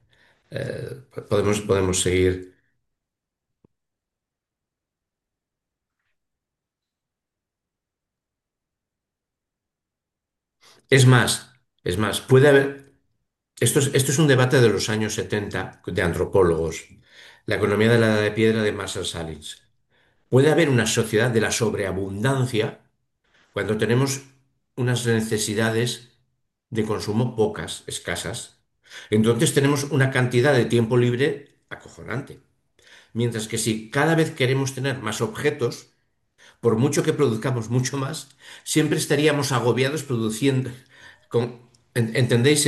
Podemos seguir. Es más, puede haber. Esto es un debate de los años 70 de antropólogos. La economía de la edad de piedra de Marshall Salins. Puede haber una sociedad de la sobreabundancia cuando tenemos unas necesidades de consumo pocas, escasas. Entonces tenemos una cantidad de tiempo libre acojonante. Mientras que si cada vez queremos tener más objetos, por mucho que produzcamos mucho más, siempre estaríamos agobiados produciendo. ¿Entendéis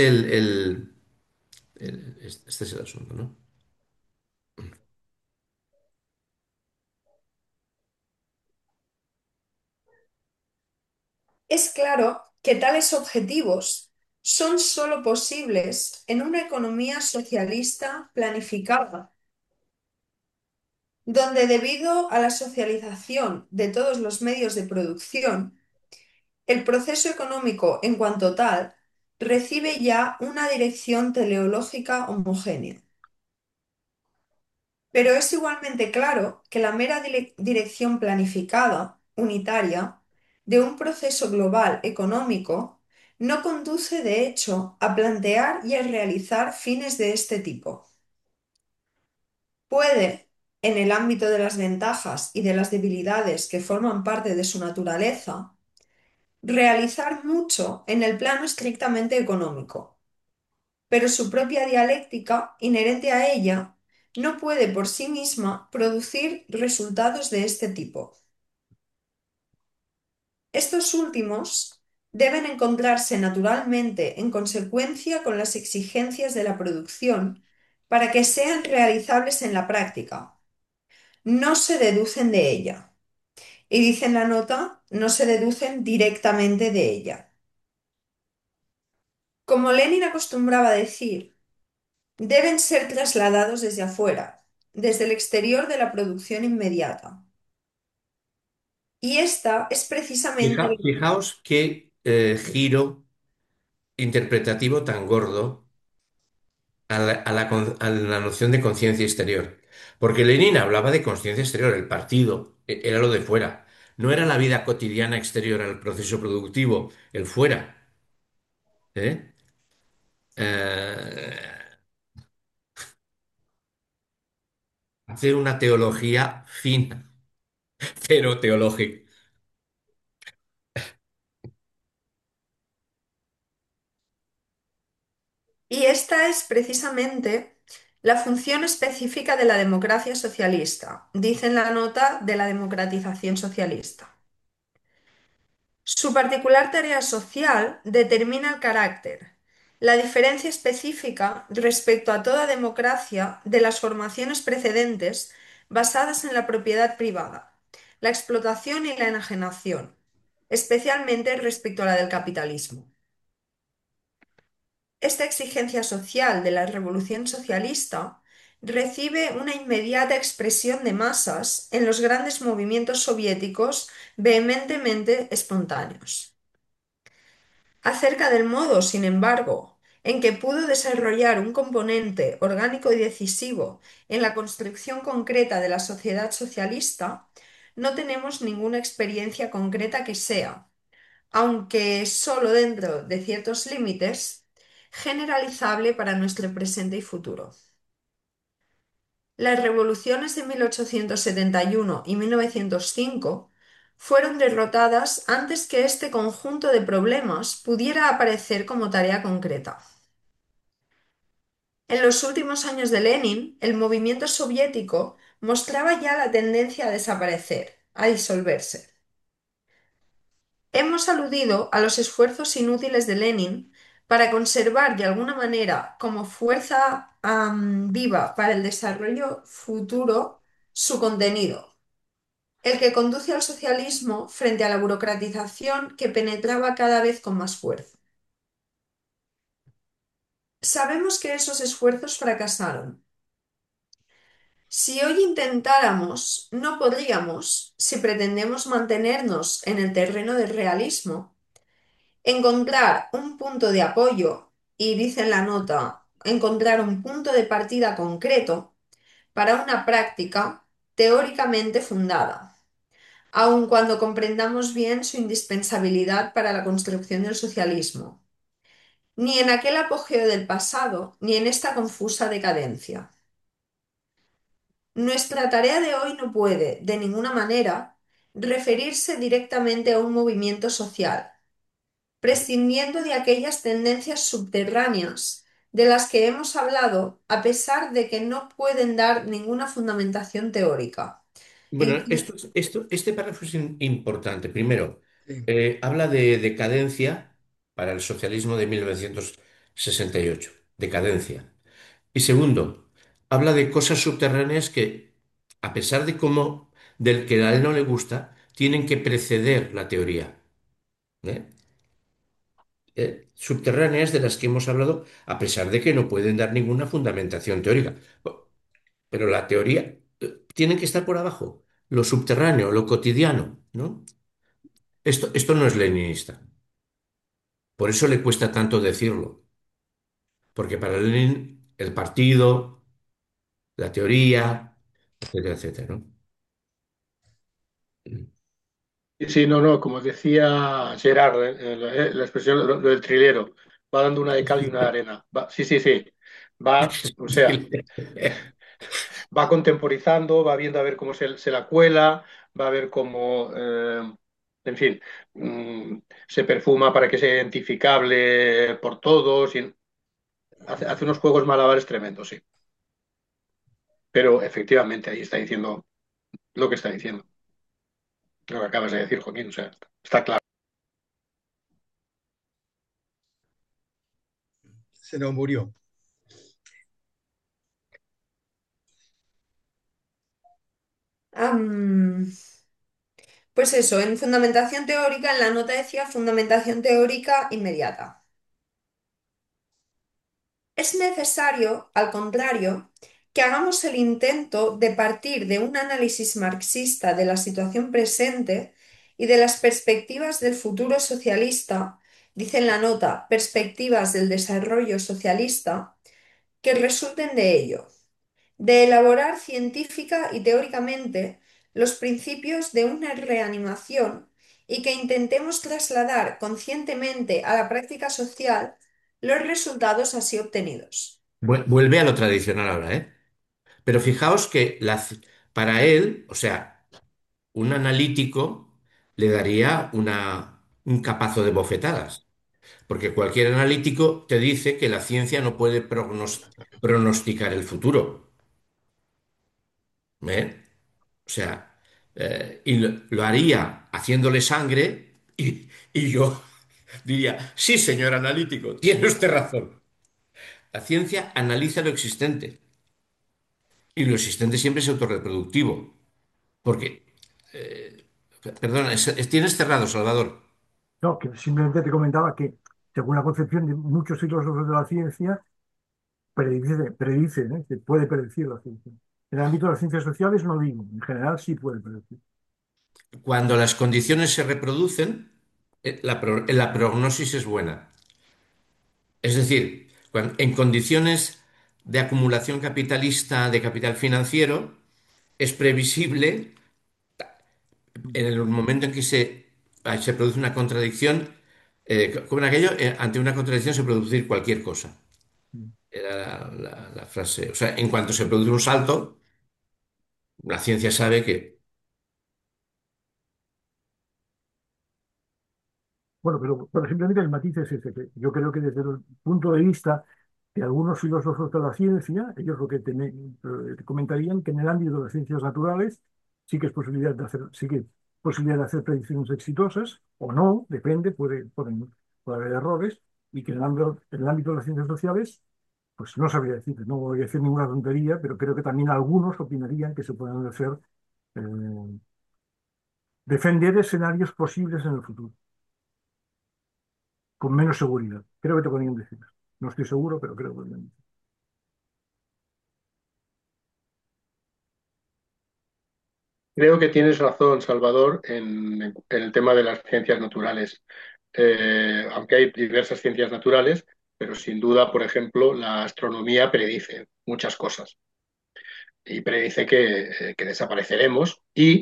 este es el asunto, ¿no? Es claro que tales objetivos son sólo posibles en una economía socialista planificada, donde debido a la socialización de todos los medios de producción, el proceso económico en cuanto tal recibe ya una dirección teleológica homogénea. Pero es igualmente claro que la mera dirección planificada, unitaria, de un proceso global económico no conduce de hecho a plantear y a realizar fines de este tipo. Puede, en el ámbito de las ventajas y de las debilidades que forman parte de su naturaleza, realizar mucho en el plano estrictamente económico, pero su propia dialéctica, inherente a ella, no puede por sí misma producir resultados de este tipo. Estos últimos deben encontrarse naturalmente en consecuencia con las exigencias de la producción para que sean realizables en la práctica. No se deducen de ella. Y dice en la nota, no se deducen directamente de ella. Como Lenin acostumbraba decir, deben ser trasladados desde afuera, desde el exterior de la producción inmediata. Y esta es precisamente... Fijaos qué giro interpretativo tan gordo a la noción de conciencia exterior. Porque Lenin hablaba de conciencia exterior, el partido era lo de fuera. No era la vida cotidiana exterior al proceso productivo, el fuera. ¿Eh? Eh, hacer una teología fina, pero teológica. Y esta es precisamente la función específica de la democracia socialista, dice en la nota de la democratización socialista. Su particular tarea social determina el carácter, la diferencia específica respecto a toda democracia de las formaciones precedentes basadas en la propiedad privada, la explotación y la enajenación, especialmente respecto a la del capitalismo. Esta exigencia social de la revolución socialista recibe una inmediata expresión de masas en los grandes movimientos soviéticos vehementemente espontáneos. Acerca del modo, sin embargo, en que pudo desarrollar un componente orgánico y decisivo en la construcción concreta de la sociedad socialista, no tenemos ninguna experiencia concreta que sea, aunque solo dentro de ciertos límites, generalizable para nuestro presente y futuro. Las revoluciones de 1871 y 1905 fueron derrotadas antes que este conjunto de problemas pudiera aparecer como tarea concreta. En los últimos años de Lenin, el movimiento soviético mostraba ya la tendencia a desaparecer, a disolverse. Hemos aludido a los esfuerzos inútiles de Lenin para conservar de alguna manera como fuerza viva para el desarrollo futuro su contenido, el que conduce al socialismo frente a la burocratización que penetraba cada vez con más fuerza. Sabemos que esos esfuerzos fracasaron. Si hoy intentáramos, no podríamos, si pretendemos mantenernos en el terreno del realismo, encontrar un punto de apoyo, y dice en la nota, encontrar un punto de partida concreto para una práctica teóricamente fundada, aun cuando comprendamos bien su indispensabilidad para la construcción del socialismo, ni en aquel apogeo del pasado, ni en esta confusa decadencia. Nuestra tarea de hoy no puede, de ninguna manera, referirse directamente a un movimiento social, prescindiendo de aquellas tendencias subterráneas de las que hemos hablado, a pesar de que no pueden dar ninguna fundamentación teórica. Y Bueno, este párrafo es importante. Primero, Sí. habla de decadencia para el socialismo de 1968. Decadencia. Y segundo, habla de cosas subterráneas que, a pesar de cómo, del que a él no le gusta, tienen que preceder la teoría. ¿Eh? Subterráneas de las que hemos hablado, a pesar de que no pueden dar ninguna fundamentación teórica. Pero la teoría tiene que estar por abajo, lo subterráneo, lo cotidiano, ¿no? Esto no es leninista. Por eso le cuesta tanto decirlo. Porque para Lenin el partido, la teoría, etcétera, etcétera, ¿no? Y sí, no, no, como decía Gerard, la expresión lo del trilero, va dando una de cal y una de arena. Sí, sí, sí. Va, o sea, va contemporizando, va viendo a ver cómo se la cuela, va a ver cómo, en fin, se perfuma para que sea identificable por todos. Hace unos juegos malabares tremendos, sí. Pero efectivamente ahí está diciendo lo que está diciendo, lo que acabas de decir, Joaquín. O sea, está claro. Se nos murió. Am, pues eso, en fundamentación teórica, en la nota decía fundamentación teórica inmediata. Es necesario, al contrario, que hagamos el intento de partir de un análisis marxista de la situación presente y de las perspectivas del futuro socialista, dice en la nota, perspectivas del desarrollo socialista, que resulten de ello, de elaborar científica y teóricamente los principios de una reanimación y que intentemos trasladar conscientemente a la práctica social los resultados así obtenidos. Vuelve a lo tradicional ahora, ¿eh? Pero fijaos que para él, o sea, un analítico le daría un capazo de bofetadas, porque cualquier analítico te dice que la ciencia no puede pronosticar el futuro, ¿eh? O sea, y lo haría haciéndole sangre y yo diría, sí, señor analítico, tiene usted razón. La ciencia analiza lo existente y lo existente siempre es autorreproductivo, porque, perdona, tienes cerrado, Salvador. No, que simplemente te comentaba que, según la concepción de muchos filósofos de la ciencia, predice, ¿eh? Que puede predecir la ciencia. En el ámbito de las ciencias sociales no digo, en general sí puede predecir. Cuando las condiciones se reproducen, la prognosis es buena. Es decir, en condiciones de acumulación capitalista de capital financiero, es previsible en el momento en que se produce una contradicción, como en aquello, ante una contradicción se puede producir cualquier cosa. Era la frase. O sea, en cuanto se produce un salto, la ciencia sabe que. Bueno, pero simplemente el matiz es ese, que yo creo que desde el punto de vista de algunos filósofos de la ciencia, ellos lo que te comentarían que en el ámbito de las ciencias naturales sí que es posibilidad de hacer, sí que es posibilidad de hacer predicciones exitosas, o no, depende, puede haber errores, y que en el ámbito de las ciencias sociales, pues no sabría decir, no voy a decir ninguna tontería, pero creo que también algunos opinarían que se pueden hacer, eh, defender escenarios posibles en el futuro, con menos seguridad. Creo que te podrían decir. No estoy seguro, pero creo que podrían decir. Creo que tienes razón, Salvador, en el tema de las ciencias naturales. Aunque hay diversas ciencias naturales, pero sin duda, por ejemplo, la astronomía predice muchas cosas y predice que desapareceremos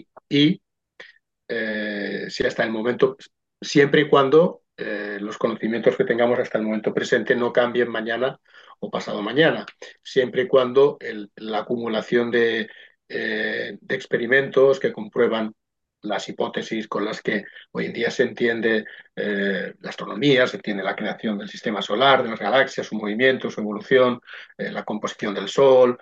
si hasta el momento, siempre y cuando los conocimientos que tengamos hasta el momento presente no cambien mañana o pasado mañana, siempre y cuando la acumulación de experimentos que comprueban las hipótesis con las que hoy en día se entiende la astronomía, se entiende la creación del sistema solar, de las galaxias, su movimiento, su evolución, la composición del Sol,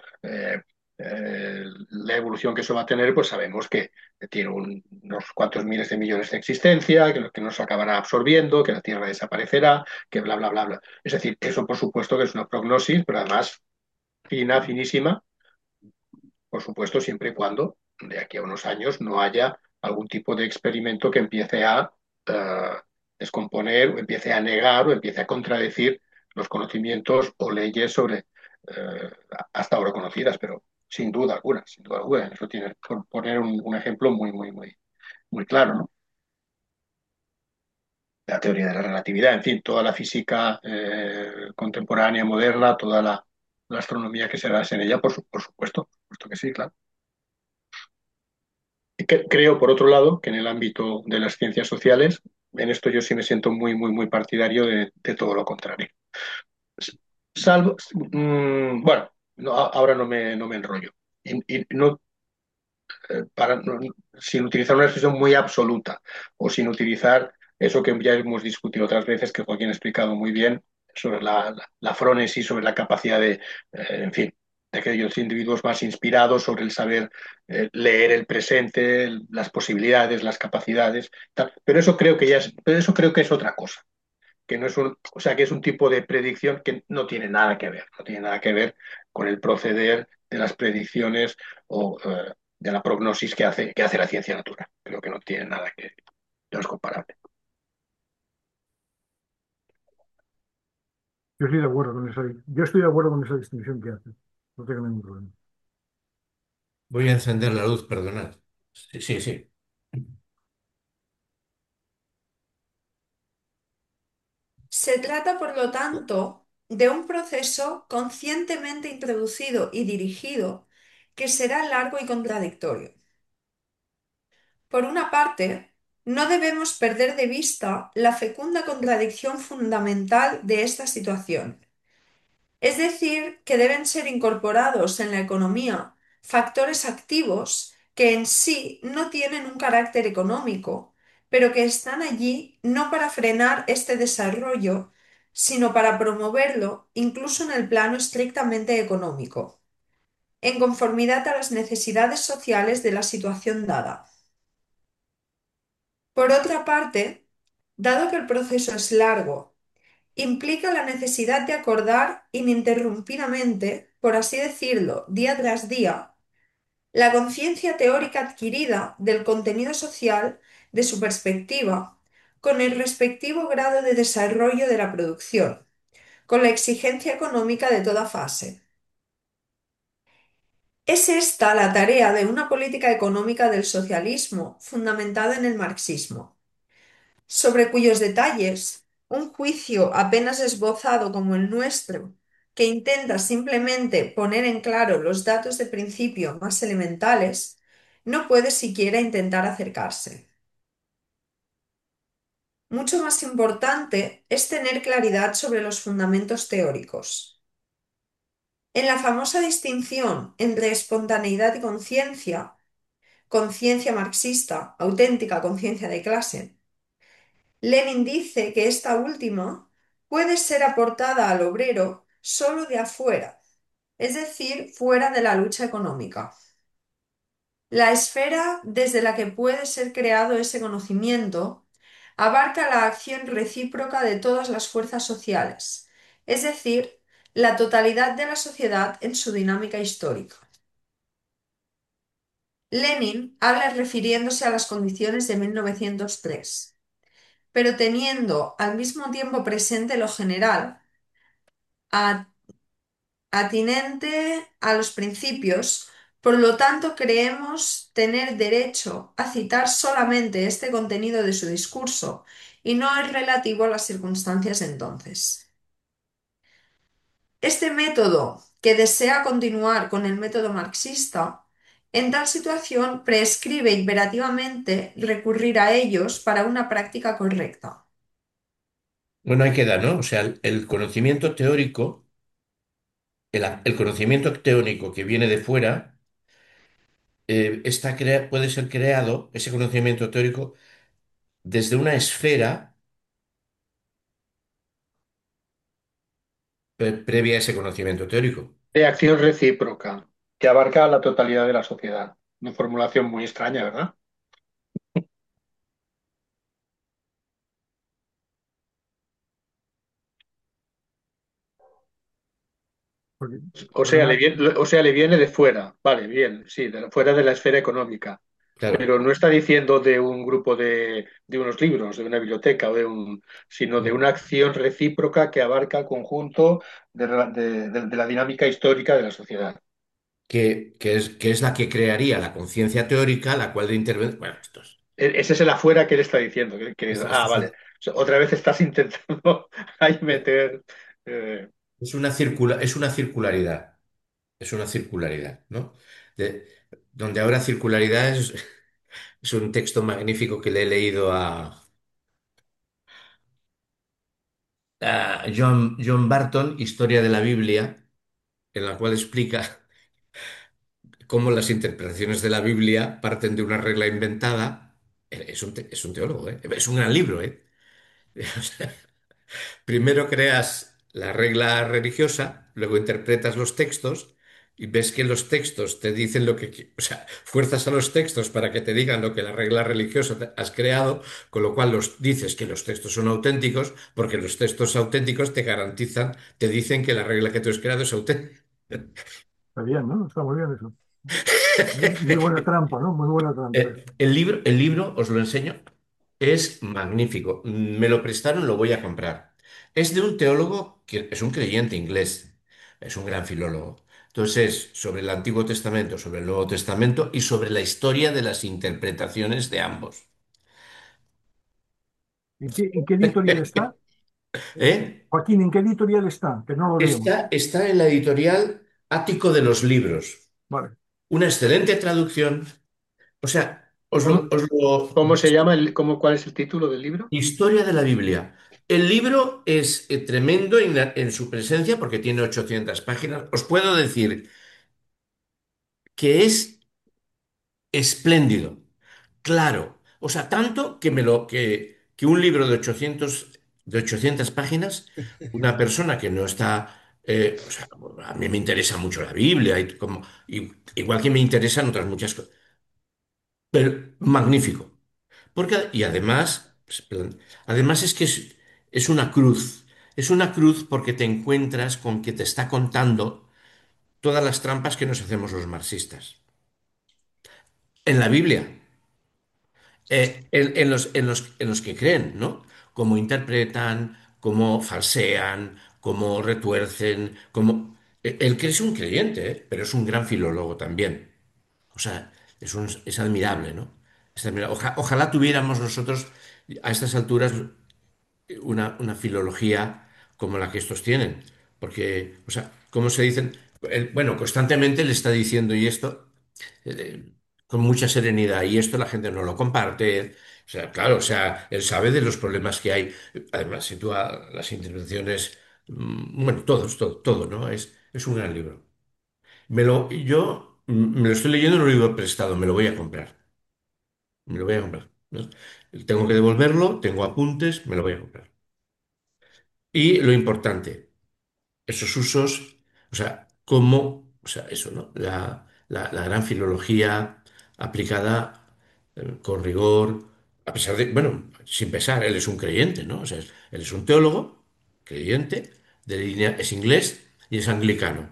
la evolución que eso va a tener, pues sabemos que tiene unos cuantos miles de millones de existencia, que nos acabará absorbiendo, que la Tierra desaparecerá, que bla, bla, bla, bla. Es decir, eso por supuesto que es una prognosis, pero además fina, finísima, por supuesto, siempre y cuando de aquí a unos años no haya algún tipo de experimento que empiece a eh, descomponer o empiece a negar o empiece a contradecir los conocimientos o leyes sobre hasta ahora conocidas, pero sin duda alguna. Eso tiene, por poner un ejemplo muy claro, ¿no? La teoría de la relatividad, en fin, toda la física contemporánea, moderna, toda la astronomía que se basa en ella, por supuesto que sí, claro. Creo, por otro lado, que en el ámbito de las ciencias sociales, en esto yo sí me siento muy partidario de todo lo contrario. Salvo, bueno, ahora no me enrollo. Y no, sin utilizar una expresión muy absoluta o sin utilizar eso que ya hemos discutido otras veces, que Joaquín ha explicado muy bien sobre la frónesis, sobre la capacidad de, en fin. de aquellos individuos más inspirados sobre el saber leer el presente, las posibilidades, las capacidades, tal. Pero eso creo que pero eso creo que es otra cosa, que no es o sea, que es un tipo de predicción que no tiene nada que ver, no tiene nada que ver con el proceder de las predicciones o de la prognosis que hace la ciencia natural. Creo que no tiene nada que, no es comparable. Yo estoy de acuerdo con yo estoy de acuerdo con esa distinción que hace. No tengo ningún problema. Voy a encender la luz, perdonad. Sí, sí, sí. Se trata, por lo tanto, de un proceso conscientemente introducido y dirigido que será largo y contradictorio. Por una parte, no debemos perder de vista la fecunda contradicción fundamental de esta situación, es decir, que deben ser incorporados en la economía factores activos que en sí no tienen un carácter económico, pero que están allí no para frenar este desarrollo, sino para promoverlo incluso en el plano estrictamente económico, en conformidad a las necesidades sociales de la situación dada. Por otra parte, dado que el proceso es largo, implica la necesidad de acordar ininterrumpidamente, por así decirlo, día tras día, la conciencia teórica adquirida del contenido social de su perspectiva, con el respectivo grado de desarrollo de la producción, con la exigencia económica de toda fase. Es esta la tarea de una política económica del socialismo fundamentada en el marxismo, sobre cuyos detalles un juicio apenas esbozado como el nuestro, que intenta simplemente poner en claro los datos de principio más elementales, no puede siquiera intentar acercarse. Mucho más importante es tener claridad sobre los fundamentos teóricos. En la famosa distinción entre espontaneidad y conciencia, conciencia marxista, auténtica conciencia de clase, Lenin dice que esta última puede ser aportada al obrero solo de afuera, es decir, fuera de la lucha económica. La esfera desde la que puede ser creado ese conocimiento abarca la acción recíproca de todas las fuerzas sociales, es decir, la totalidad de la sociedad en su dinámica histórica. Lenin habla refiriéndose a las condiciones de 1903, pero teniendo al mismo tiempo presente lo general, a- atinente a los principios, por lo tanto creemos tener derecho a citar solamente este contenido de su discurso y no el relativo a las circunstancias de entonces. Este método, que desea continuar con el método marxista, en tal situación prescribe imperativamente recurrir a ellos para una práctica correcta. Bueno, ahí queda, ¿no? O sea, el conocimiento teórico, el conocimiento teórico que viene de fuera, puede ser creado, ese conocimiento teórico, desde una esfera previa a ese conocimiento teórico. De acción recíproca, que abarca la totalidad de la sociedad. Una formulación muy extraña, ¿verdad? Porque, O sea, perdona, o sea, le viene de fuera, vale, bien, sí, fuera de la esfera económica, Claro, pero no está diciendo de un grupo de unos libros, de una biblioteca, sino de una acción recíproca que abarca el conjunto de la dinámica histórica de la sociedad. que es la que crearía la conciencia teórica, la cual de intervenir. Bueno, Ese es el afuera que él está diciendo. esto Vale. O sea, otra vez estás intentando ahí meter. eh, es una circularidad. Es una circularidad, ¿no? De- donde ahora circularidad es un texto magnífico que le he leído a John Barton, Historia de la Biblia, en la cual explica cómo las interpretaciones de la Biblia parten de una regla inventada. Es un teólogo, ¿eh? Es un gran libro, ¿eh? O sea, primero creas la regla religiosa, luego interpretas los textos y ves que los textos te dicen lo que, o sea, fuerzas a los textos para que te digan lo que la regla religiosa has creado, con lo cual los dices que los textos son auténticos, porque los textos auténticos te garantizan, te dicen que la regla que tú has creado es auténtica. Está bien, ¿no? Está muy bien eso. Muy buena trampa, ¿no? Muy buena trampa. El libro, os lo enseño, es magnífico. Me lo prestaron, lo voy a comprar. Es de un teólogo que es un creyente inglés, es un gran filólogo. Entonces, es sobre el Antiguo Testamento, sobre el Nuevo Testamento y sobre la historia de las interpretaciones de ambos. ¿En qué editorial está? ¿Eh? Joaquín, ¿en qué editorial está? Que no lo leo. Está en la editorial Ático de los Libros. Vale. Una excelente traducción. O sea, os ¿Cómo, lo, os lo- cómo se llama cuál es el título del libro? Historia de la Biblia. El libro es tremendo en su presencia porque tiene 800 páginas. Os puedo decir que es espléndido, claro. O sea, tanto que un libro de ochocientas páginas, una persona que no está... o sea, a mí me interesa mucho la Biblia, igual que me interesan otras muchas cosas, pero magnífico. Y además es que es una cruz. Es una cruz porque te encuentras con que te está contando todas las trampas que nos hacemos los marxistas. En la Biblia, en los que creen, ¿no? Cómo interpretan, cómo falsean, cómo retuercen, Él que es un creyente, ¿eh? Pero es un gran filólogo también. O sea, es admirable, ¿no? Es admirable. Ojalá tuviéramos nosotros a estas alturas una filología como la que estos tienen. Porque, o sea, ¿cómo se dicen? Bueno, constantemente le está diciendo y esto eh, con mucha serenidad y esto la gente no lo comparte. O sea, claro, o sea, él sabe de los problemas que hay. Además, sitúa las intervenciones, bueno, todo, ¿no? Es un gran libro. Me lo estoy leyendo en un libro prestado, me lo voy a comprar. Me lo voy a comprar, ¿no? Tengo que devolverlo, tengo apuntes, me lo voy a comprar. Y lo importante, esos usos, o sea, o sea, eso, ¿no? La gran filología aplicada con rigor, a pesar de, bueno, sin pesar, él es un creyente, ¿no? O sea, él es un teólogo, creyente, de línea, es inglés y es anglicano.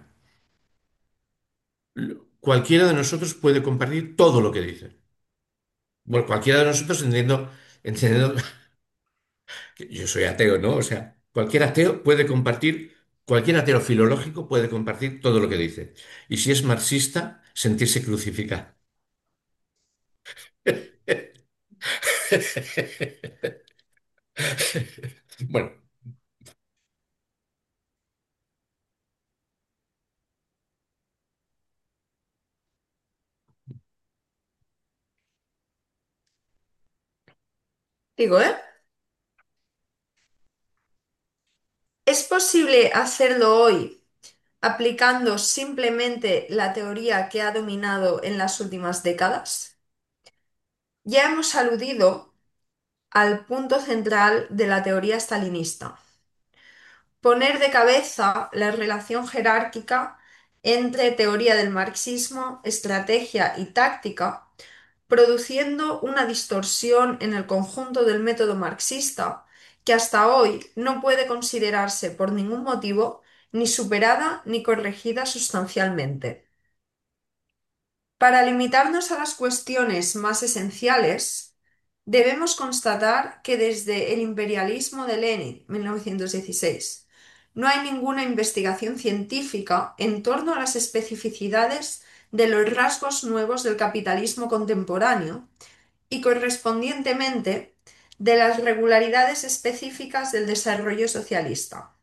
Cualquiera de nosotros puede compartir todo lo que dice. Bueno, cualquiera de nosotros entendiendo que yo soy ateo, ¿no? O sea, cualquier ateo filológico puede compartir todo lo que dice. Y si es marxista, sentirse crucificado. Bueno, Digo, ¿eh? ¿Es posible hacerlo hoy aplicando simplemente la teoría que ha dominado en las últimas décadas? Ya hemos aludido al punto central de la teoría stalinista: poner de cabeza la relación jerárquica entre teoría del marxismo, estrategia y táctica, produciendo una distorsión en el conjunto del método marxista que hasta hoy no puede considerarse por ningún motivo ni superada ni corregida sustancialmente. Para limitarnos a las cuestiones más esenciales, debemos constatar que desde el imperialismo de Lenin, 1916, no hay ninguna investigación científica en torno a las especificidades de los rasgos nuevos del capitalismo contemporáneo y correspondientemente de las regularidades específicas del desarrollo socialista.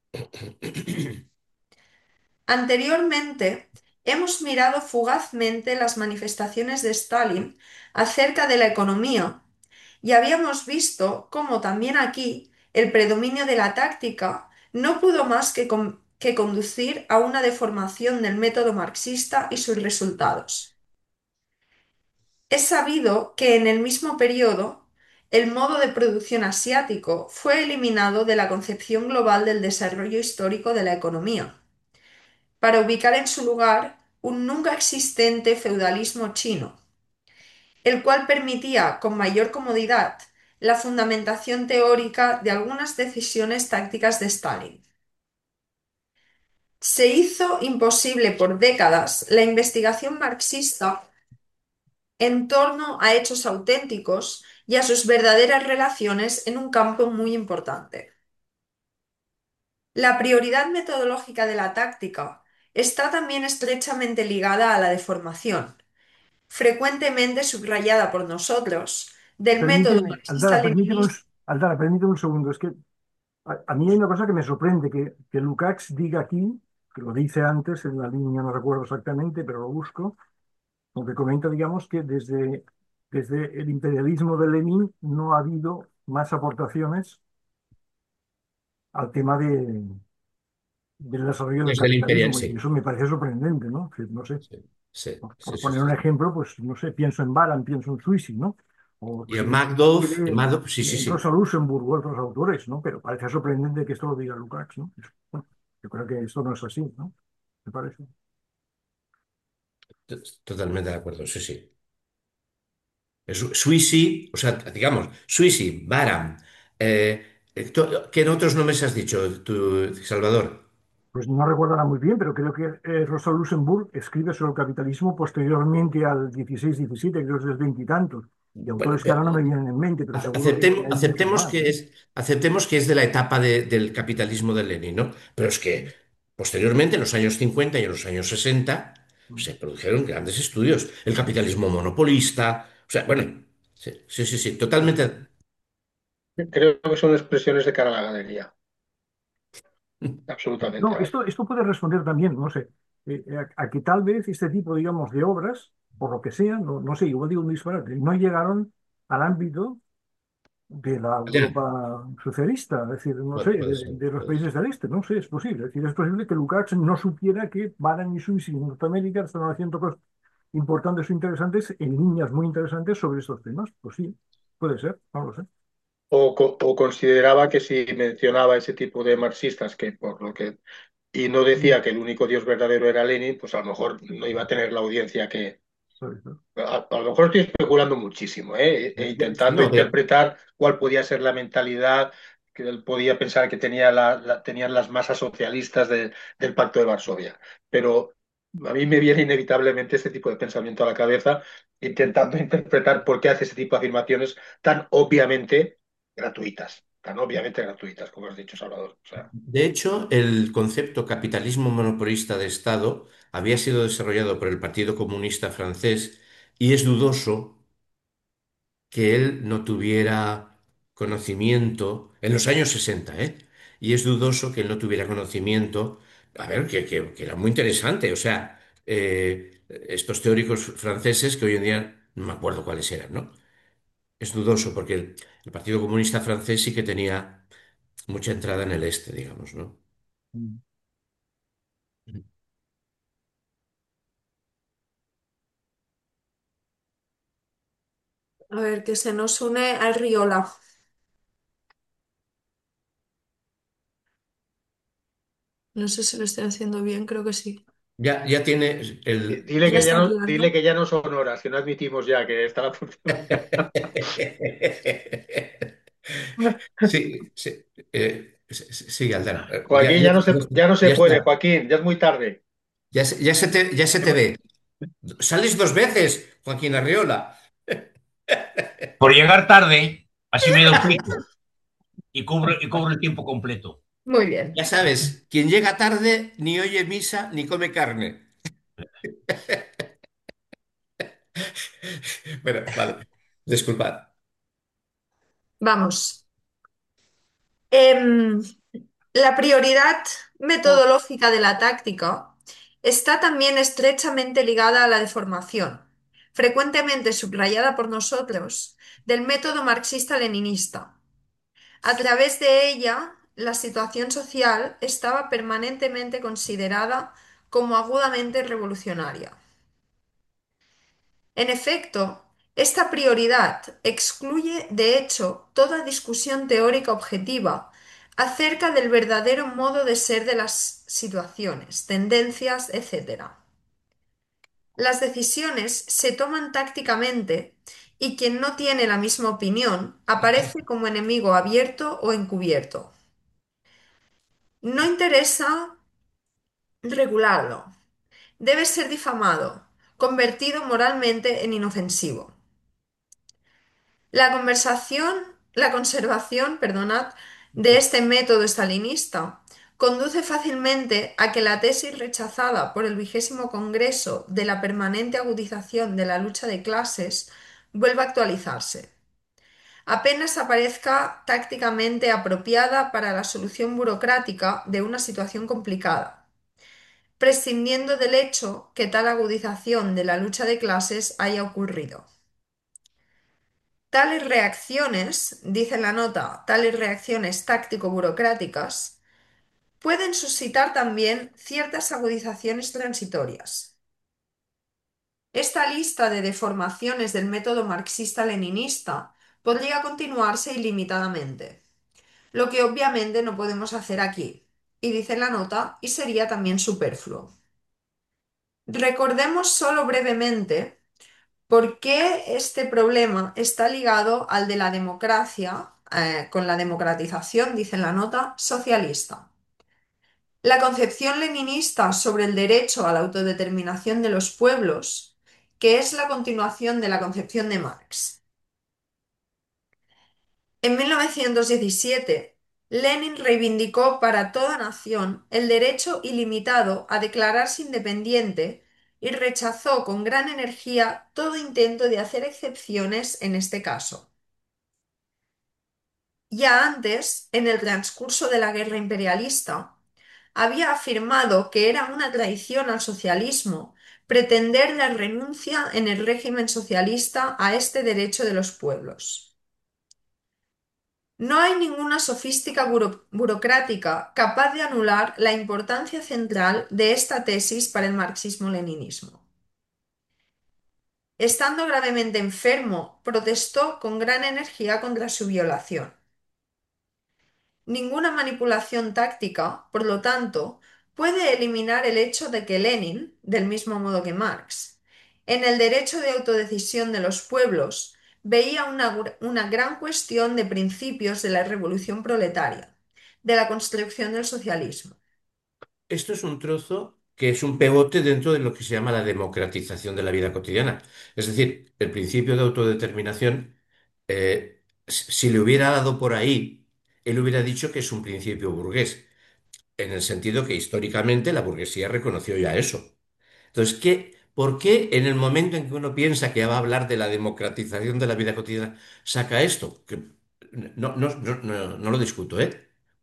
Anteriormente, hemos mirado fugazmente las manifestaciones de Stalin acerca de la economía y habíamos visto cómo también aquí el predominio de la táctica no pudo más que conducir a una deformación del método marxista y sus resultados. Es sabido que en el mismo periodo el modo de producción asiático fue eliminado de la concepción global del desarrollo histórico de la economía. para ubicar en su lugar un nunca existente feudalismo chino, el cual permitía con mayor comodidad la fundamentación teórica de algunas decisiones tácticas de Stalin. Se hizo imposible por décadas la investigación marxista en torno a hechos auténticos y a sus verdaderas relaciones en un campo muy importante. La prioridad metodológica de la táctica está también estrechamente ligada a la deformación, frecuentemente subrayada por nosotros, del método Permíteme, marxista-leninista. Aldara, permíteme un segundo. Es que a mí hay una cosa que me sorprende, que Lukács diga aquí, que lo dice antes en la línea, no recuerdo exactamente, pero lo busco, donde comenta, digamos, que desde el imperialismo de Lenin no ha habido más aportaciones al tema del desarrollo del Desde el Imperial, capitalismo, y sí. eso me parece sorprendente, ¿no? Que, no sé, Sí, sí, sí, por sí, poner un sí. ejemplo, pues, no sé, pienso en Baran, pienso en Suisi, ¿no? O Y si El quiere, Magdov, sí, sí, sí. Rosa Luxemburg u otros autores, ¿no? Pero parece sorprendente que esto lo diga Lukács, ¿no? Bueno, yo creo que esto no es así, ¿no? Me parece. Totalmente de acuerdo, sí, sí. Suisi, o sea, digamos, Suisi, Baram, ¿qué en otros nombres has dicho, tú, Salvador? Pues no recuerdo ahora muy bien, pero creo que Rosa Luxemburg escribe sobre el capitalismo posteriormente al 16-17, creo que es del veintitantos, y Bueno, autores que ahora no me vienen en mente, pero seguro que aceptemos, hay muchos más, ¿no? aceptemos que es de la etapa del capitalismo de Lenin, ¿no? Pero es que posteriormente, en los años 50 y en los años 60, se produjeron grandes estudios. El capitalismo monopolista, o sea, bueno, sí, sí, sí, sí, totalmente. Creo que son expresiones de cara a la galería, absolutamente, No, vaya. esto puede responder también, no sé, a que tal vez este tipo, digamos, de obras, por lo que sea, no sé, igual digo un disparate, no llegaron al ámbito de la Ya, Europa socialista, es decir, no sé, puede ser, de los puede ser. países del este, no sé, es posible. Es decir, es posible que Lukács no supiera que Baran y Suisse en Norteamérica están haciendo cosas importantes o interesantes en líneas muy interesantes sobre estos temas. Pues sí, puede ser, no lo sé. O consideraba que si mencionaba ese tipo de marxistas, que por lo que y no decía que el único Dios verdadero era Lenin, pues a lo mejor no iba a tener la audiencia que... Puede ser. A lo mejor estoy especulando muchísimo, ¿eh? E intentando No, pero interpretar cuál podía ser la mentalidad que él podía pensar que tenía tenían las masas socialistas del Pacto de Varsovia. Pero a mí me viene inevitablemente este tipo de pensamiento a la cabeza, intentando interpretar por qué hace ese tipo de afirmaciones tan obviamente gratuitas, como has dicho, Salvador. O sea, de hecho, el concepto capitalismo monopolista de Estado había sido desarrollado por el Partido Comunista francés y es dudoso que él no tuviera conocimiento en los años 60, ¿eh? Y es dudoso que él no tuviera conocimiento, a ver, que era muy interesante, o sea, estos teóricos franceses que hoy en día no me acuerdo cuáles eran, ¿no? Es dudoso porque el Partido Comunista francés sí que tenía mucha entrada en el este, digamos, ¿no? A ver, que se nos une al Riola. No sé si lo estoy haciendo bien, creo que sí. Ya tiene el... Ya está Dile hablando. que ya no son horas, que no admitimos ya que está la función. Sí, sí, sí, Aldana. Joaquín, ya no se Ya puede, está. Joaquín, ya es muy tarde. Ya se te ve. Sales dos veces, Joaquín Arriola. Por llegar tarde, así me duplico y cubro el tiempo completo. Muy bien. Ya sabes, quien llega tarde ni oye misa ni come carne. Bueno, vale. Disculpad. Vamos. Em, la prioridad metodológica de la táctica está también estrechamente ligada a la deformación, frecuentemente subrayada por nosotros, del método marxista-leninista. A través de ella, la situación social estaba permanentemente considerada como agudamente revolucionaria. En efecto, esta prioridad excluye, de hecho, toda discusión teórica objetiva acerca del verdadero modo de ser de las situaciones, tendencias, etc. Las decisiones se toman tácticamente y quien no tiene la misma opinión aparece como enemigo abierto o encubierto. No interesa regularlo. Debe ser difamado, convertido moralmente en inofensivo. La conservación, perdonad, de este método estalinista conduce fácilmente a que la tesis rechazada por el 20º Congreso de la permanente agudización de la lucha de clases vuelva a actualizarse. Apenas aparezca tácticamente apropiada para la solución burocrática de una situación complicada, prescindiendo del hecho que tal agudización de la lucha de clases haya ocurrido. Tales reacciones, dice la nota, tales reacciones táctico-burocráticas, pueden suscitar también ciertas agudizaciones transitorias. Esta lista de deformaciones del método marxista-leninista podría continuarse ilimitadamente, lo que obviamente no podemos hacer aquí, y dice la nota, y sería también superfluo. Recordemos solo brevemente por qué este problema está ligado al de la democracia, con la democratización, dice la nota, socialista. La concepción leninista sobre el derecho a la autodeterminación de los pueblos, que es la continuación de la concepción de Marx. En 1917, Lenin reivindicó para toda nación el derecho ilimitado a declararse independiente y rechazó con gran energía todo intento de hacer excepciones en este caso. Ya antes, en el transcurso de la guerra imperialista, había afirmado que era una traición al socialismo pretender la renuncia en el régimen socialista a este derecho de los pueblos. No hay ninguna sofística burocrática capaz de anular la importancia central de esta tesis para el marxismo-leninismo. Estando gravemente enfermo, protestó con gran energía contra su violación. Ninguna manipulación táctica, por lo tanto, puede eliminar el hecho de que Lenin, del mismo modo que Marx, en el derecho de autodecisión de los pueblos, veía una gran cuestión de principios de la revolución proletaria, de la construcción del socialismo. Esto es un trozo que es un pegote dentro de lo que se llama la democratización de la vida cotidiana. Es decir, el principio de autodeterminación, si le hubiera dado por ahí, él hubiera dicho que es un principio burgués, en el sentido que históricamente la burguesía reconoció ya eso. Entonces, ¿por qué en el momento en que uno piensa que va a hablar de la democratización de la vida cotidiana, saca esto? Que no lo discuto, ¿eh?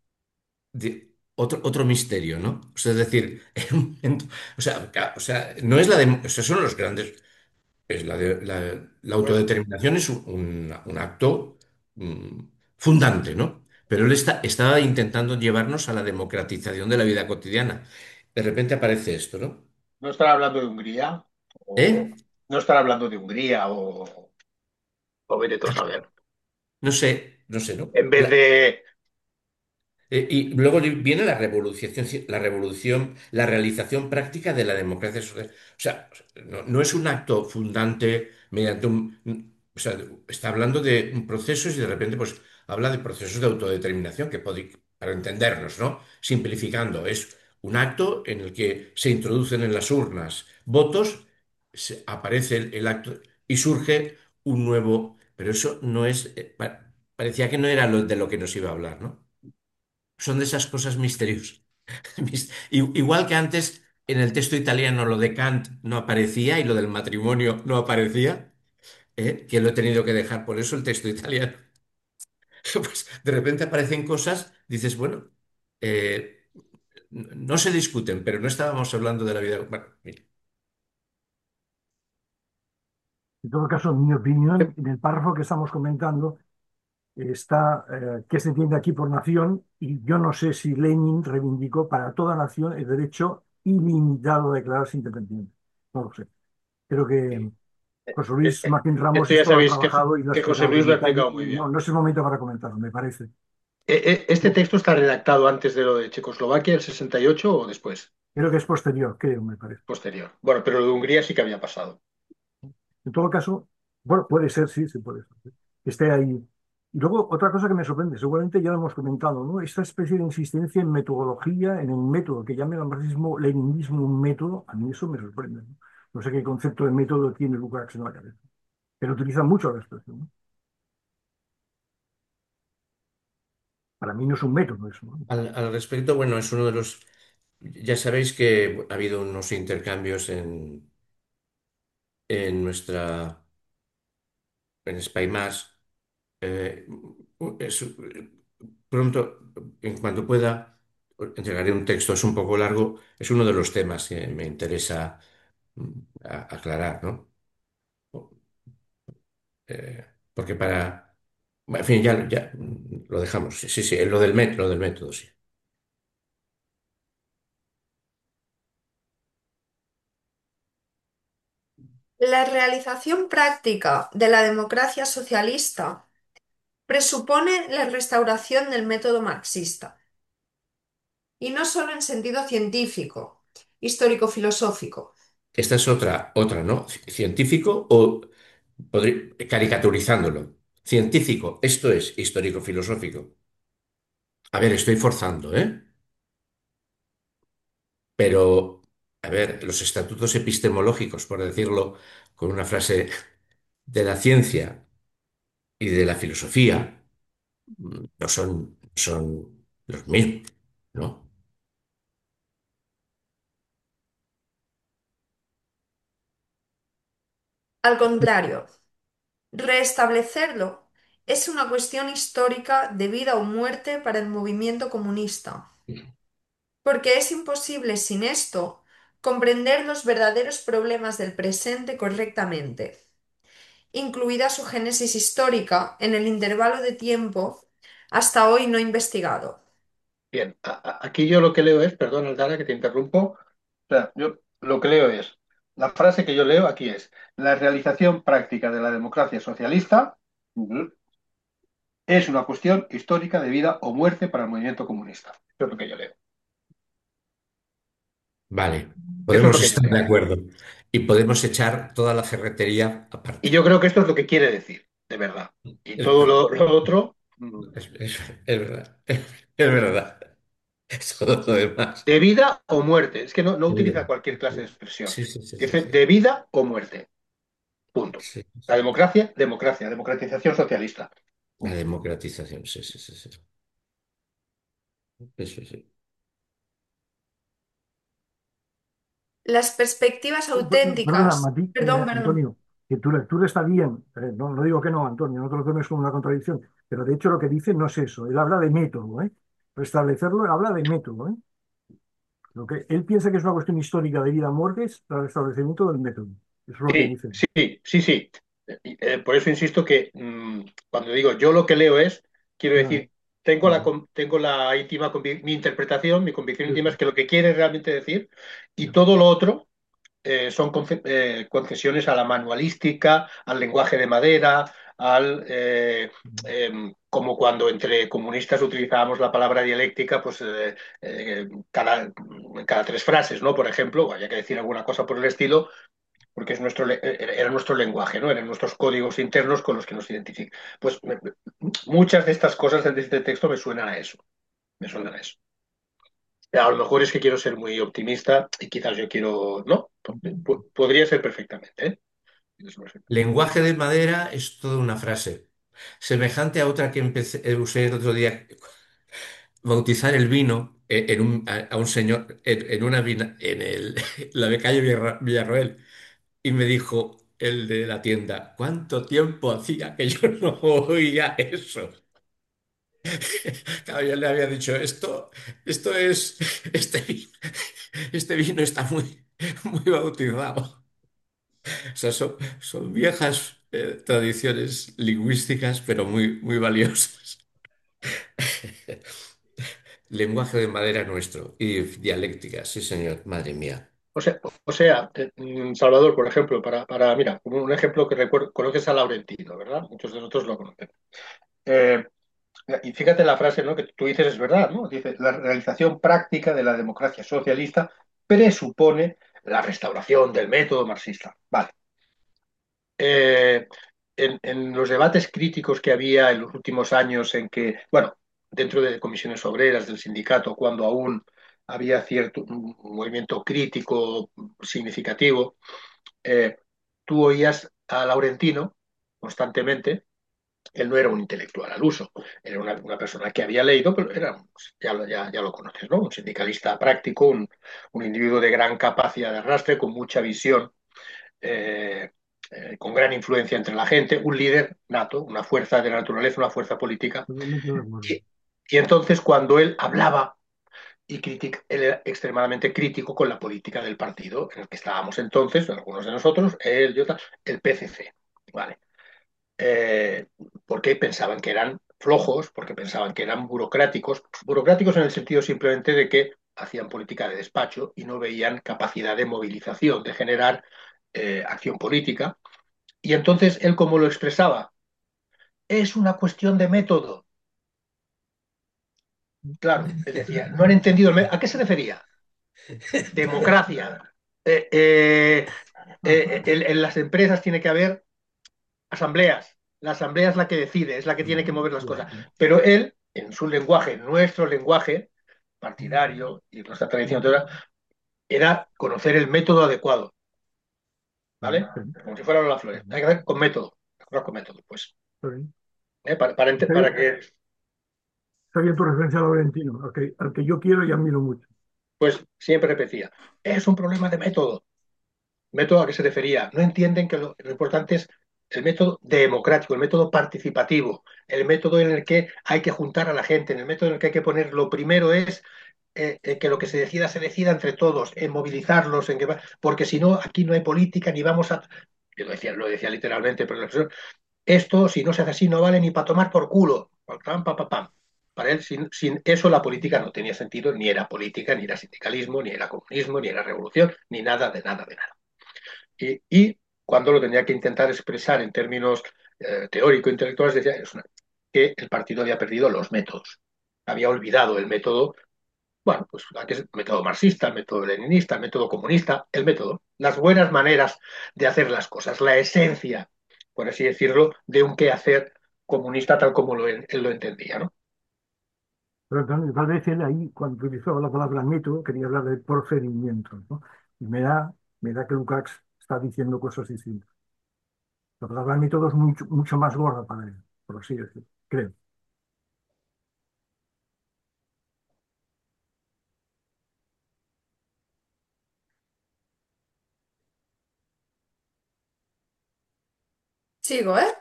Otro misterio, ¿no? O sea, es decir, en un momento, no es o sea, son los grandes, es la Bueno, autodeterminación es un acto mm, fundante, ¿no? Pero él estaba intentando llevarnos a la democratización de la vida cotidiana. De repente aparece esto, ¿no? no estará hablando de Hungría, o ¿Eh? no estará hablando de Hungría, o vete tú a saber. No sé, ¿no? En vez de, Y luego viene la realización práctica de la democracia social. O sea, no es un acto fundante mediante o sea, está hablando de procesos y de repente pues habla de procesos de autodeterminación para entendernos, ¿no? Simplificando, es un acto en el que se introducen en las urnas votos, aparece el acto y surge un nuevo, pero eso no es, parecía que no era de lo que nos iba a hablar, ¿no? Son de esas cosas misteriosas. Igual que antes en el texto italiano lo de Kant no aparecía y lo del matrimonio no aparecía, que lo he tenido que dejar por eso el texto italiano. Pues de repente aparecen cosas, dices, bueno, eh, no se discuten, pero no estábamos hablando de la vida. Bueno, mira. En todo caso, en mi opinión, en el párrafo que estamos comentando está qué se entiende aquí por nación, y yo no sé si Lenin reivindicó para toda nación el derecho ilimitado a declararse independiente. No lo sé. Creo que sí. José Luis Martín Ramos Esto ya esto lo ha sabéis trabajado y lo ha que José explicado Luis en lo ha detalle, explicado y muy no, bien. no es el momento para comentarlo, me parece. ¿Este texto está redactado antes de lo de Checoslovaquia, el 68 o después? Creo que es posterior, creo, me parece. Posterior. Bueno, pero lo de Hungría sí que había pasado. En todo caso, bueno, puede ser, sí, sí puede ser, sí, que esté ahí. Y luego, otra cosa que me sorprende, seguramente ya lo hemos comentado, ¿no? Esta especie de insistencia en metodología, en el método, que llamen al marxismo-leninismo un método, a mí eso me sorprende, ¿no? No sé qué concepto de método tiene Lukács en la cabeza, pero utiliza mucho la expresión, ¿no? Para mí no es un método eso, ¿no? Al respecto, bueno, es uno de los... Ya sabéis que ha habido unos intercambios en nuestra, en SpyMass. Eh, pronto, en cuanto pueda, entregaré un texto. Es un poco largo. Es uno de los temas que me interesa mm, aclarar, ¿no? Eh, porque para... En fin, ya lo dejamos. Sí, sí, sí, lo del método, sí. La realización práctica de la democracia socialista presupone la restauración del método marxista, y no solo en sentido científico, histórico-filosófico. Esta es otra, ¿no? Científico o caricaturizándolo. Científico, esto es histórico-filosófico. A ver, estoy forzando, ¿eh? Pero, a ver, los estatutos epistemológicos, por decirlo con una frase de la ciencia y de la filosofía, no son los mismos, ¿no? Al contrario, restablecerlo es una cuestión histórica de vida o muerte para el movimiento comunista, porque es imposible sin esto comprender los verdaderos problemas del presente correctamente, incluida su génesis histórica en el intervalo de tiempo hasta hoy no investigado. Bien, aquí yo lo que leo es, perdón, Aldana, que te interrumpo. O sea, yo lo que leo es, la frase que yo leo aquí es, la realización práctica de la democracia socialista es una cuestión histórica de vida o muerte para el movimiento comunista. Eso es lo que yo leo. Vale, Eso es lo podemos que yo estar de leo. acuerdo y podemos echar toda la ferretería Y aparte. yo creo que esto es lo que quiere decir, de verdad. Y Es todo verdad, lo otro, es verdad, es verdad. Es todo lo demás. de vida o muerte. Es que no De utiliza vida. cualquier clase de expresión. Sí, sí, sí, sí, Dice sí. de vida o muerte. Punto. Sí, La sí. democracia, democracia, democratización socialista. La Punto. democratización, sí, sí, sí, sí. Eso sí. Las perspectivas Perdona, auténticas, perdón, perdón. Antonio, que tu lectura está bien. No digo que no, Antonio, no te lo tomes como una contradicción, pero de hecho lo que dice no es eso. Él habla de método, ¿eh? Restablecerlo, él habla de método, ¿eh? Lo que él piensa que es una cuestión histórica de vida a muerte es el restablecimiento del método. Eso es lo que Sí, dice. sí, sí, sí. Por eso insisto que cuando digo yo lo que leo es, quiero Ah, decir, tengo vale, tengo la íntima mi interpretación, mi convicción sí, íntima es sí, que lo que quiere realmente decir y ya, todo lo otro son concesiones a la manualística, al lenguaje de madera, como cuando entre comunistas utilizábamos la palabra dialéctica, pues cada tres frases, ¿no? Por ejemplo, haya que decir alguna cosa por el estilo, porque era nuestro lenguaje, ¿no? Eran nuestros códigos internos con los que nos identifican. Pues muchas de estas cosas de este texto me suenan a eso, me suenan a eso. A lo mejor es que quiero ser muy optimista y quizás yo quiero, no, podría ser perfectamente, ¿eh? Lenguaje de madera es toda una frase. Semejante a otra que usé el otro día, bautizar el vino a un señor en una la de calle Villarroel. Y me dijo el de la tienda, ¿cuánto tiempo hacía que yo no oía eso? Claro, yo le había dicho, esto es, este vino está muy bautizado. O sea, son viejas tradiciones lingüísticas, pero muy valiosas. Lenguaje de madera nuestro y dialéctica, sí, señor, madre mía. Salvador, por ejemplo, mira, un ejemplo que recuerdo, conoces a Laurentino, ¿verdad? Muchos de nosotros lo conocemos. Eh, Y fíjate la frase, ¿no? Que tú dices es verdad, ¿no? Dice, la realización práctica de la democracia socialista presupone la restauración del método marxista. Vale. Eh, en los debates críticos que había en los últimos años en que, bueno, dentro de comisiones obreras del sindicato, cuando aún había cierto un movimiento crítico significativo, eh, tú oías a Laurentino constantemente. Él no era un intelectual al uso, era una persona que había leído, pero era, ya lo conoces, ¿no? Un sindicalista práctico, un individuo de gran capacidad de arrastre, con mucha visión, eh, con gran influencia entre la gente, un líder nato, una fuerza de la naturaleza, una fuerza política. Totalmente de acuerdo. Y entonces cuando él hablaba él era extremadamente crítico con la política del partido en el que estábamos entonces, algunos de nosotros, él, yo, el PCC. ¿Vale? eh, porque pensaban que eran flojos, porque pensaban que eran burocráticos en el sentido simplemente de que hacían política de despacho y no veían capacidad de movilización, de generar acción política. Y entonces él, como lo expresaba, es una cuestión de método. Claro, él decía, no han entendido a qué se refería. Democracia. En las empresas tiene que haber asambleas. La asamblea es la que decide, es la que tiene que mover las cosas. Pero él, en su lenguaje, nuestro lenguaje partidario y nuestra tradición toda, era conocer el método adecuado, ¿vale? Como si fueran las flores. Hay que hacer con método, con método, pues. Para que, Está bien tu referencia a Laurentino, al que yo quiero y admiro mucho. pues, siempre repetía, es un problema de método. ¿Método a qué se refería? No entienden que lo importante es el método democrático, el método participativo, el método en el que hay que juntar a la gente, en el método en el que hay que poner, lo primero es que lo que se decida entre todos, en movilizarlos, porque si no, aquí no hay política ni vamos a... Yo lo decía literalmente, pero la expresión, esto, si no se hace así, no vale ni para tomar por culo. Pam, pam, pam, pam. Para él, sin eso, la política no tenía sentido, ni era política, ni era sindicalismo, ni era comunismo, ni era revolución, ni nada de nada de nada. Y cuando lo tenía que intentar expresar en términos teórico-intelectuales, decía que el partido había perdido los métodos. Había olvidado el método, bueno, pues el método marxista, el método leninista, el método comunista, el método, las buenas maneras de hacer las cosas, la esencia, por así decirlo, de un quehacer comunista tal como él lo entendía, ¿no? Pero tal vez él ahí, cuando utilizó la palabra método, quería hablar de procedimientos, ¿no? Y me da que Lukács está diciendo cosas distintas. La palabra método es mucho, mucho más gorda para él, por así decirlo, creo. Sigo, ¿eh?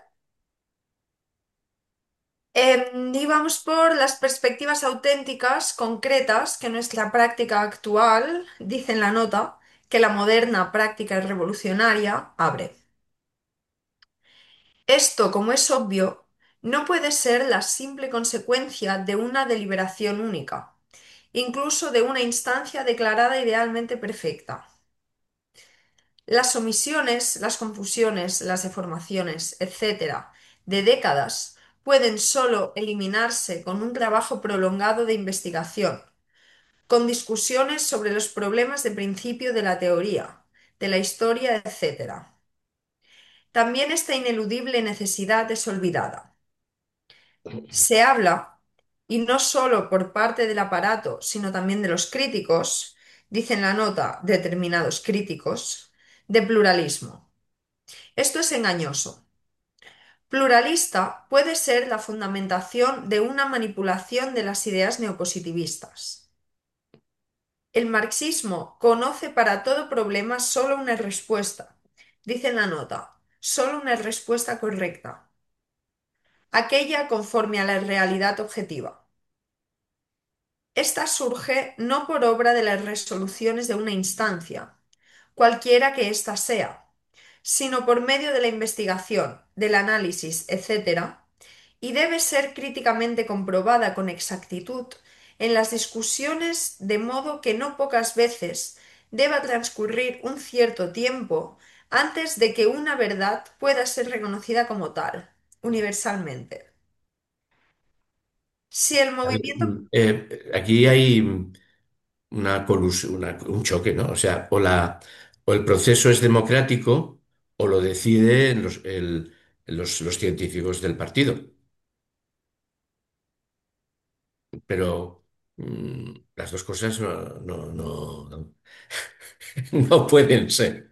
Y vamos por las perspectivas auténticas, concretas, que nuestra práctica actual, dice en la nota, que la moderna práctica revolucionaria abre. Esto, como es obvio, no puede ser la simple consecuencia de una deliberación única, incluso de una instancia declarada idealmente perfecta. Las omisiones, las confusiones, las deformaciones, etcétera, de décadas pueden sólo eliminarse con un trabajo prolongado de investigación, con discusiones sobre los problemas de principio de la teoría, de la historia, etcétera. También esta ineludible necesidad es olvidada. Se habla, y no solo por parte del aparato, sino también de los críticos, dicen la nota determinados críticos, de pluralismo. Esto es engañoso. Pluralista puede ser la fundamentación de una manipulación de las ideas neopositivistas. El marxismo conoce para todo problema solo una respuesta. Dice en la nota, solo una respuesta correcta. Aquella conforme a la realidad objetiva. Esta surge no por obra de las resoluciones de una instancia, cualquiera que ésta sea, sino por medio de la investigación, del análisis, etc., y debe ser críticamente comprobada con exactitud en las discusiones, de modo que no pocas veces deba transcurrir un cierto tiempo antes de que una verdad pueda ser reconocida como tal, universalmente. Si el A ver, movimiento, aquí hay un choque, ¿no? O sea, o el proceso es democrático o lo deciden los científicos del partido. Pero las dos cosas no pueden ser.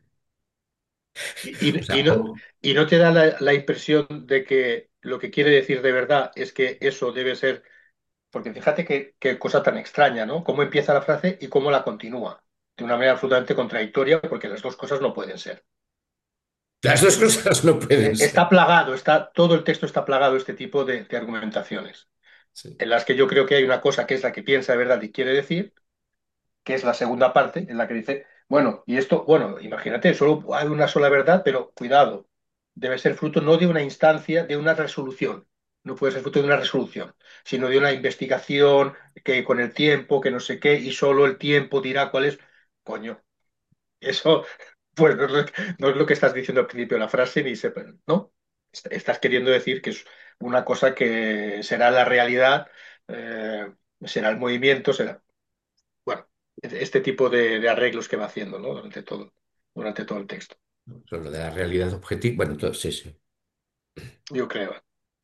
O Y, y sea, no, y no te da la impresión de que lo que quiere decir de verdad es que eso debe ser, porque fíjate qué cosa tan extraña, ¿no? Cómo empieza la frase y cómo la continúa, de una manera absolutamente contradictoria, porque las dos cosas no pueden ser. las dos cosas no pueden Está ser. plagado, todo el texto está plagado de este tipo de argumentaciones, Sí. en las que yo creo que hay una cosa que es la que piensa de verdad y quiere decir, que es la segunda parte, en la que dice, bueno, y esto, bueno, imagínate, solo hay una sola verdad, pero cuidado, debe ser fruto no de una instancia, de una resolución. No puede ser fruto de una resolución, sino de una investigación que con el tiempo, que no sé qué, y solo el tiempo dirá cuál es. Coño, eso, pues no es lo que estás diciendo al principio de la frase, ni se, ¿no? Estás queriendo decir que es una cosa que será la realidad, será el movimiento, será bueno, este tipo de arreglos que va haciendo, ¿no? Durante todo el texto, Lo de la realidad objetiva. Bueno, sí, sí. yo creo.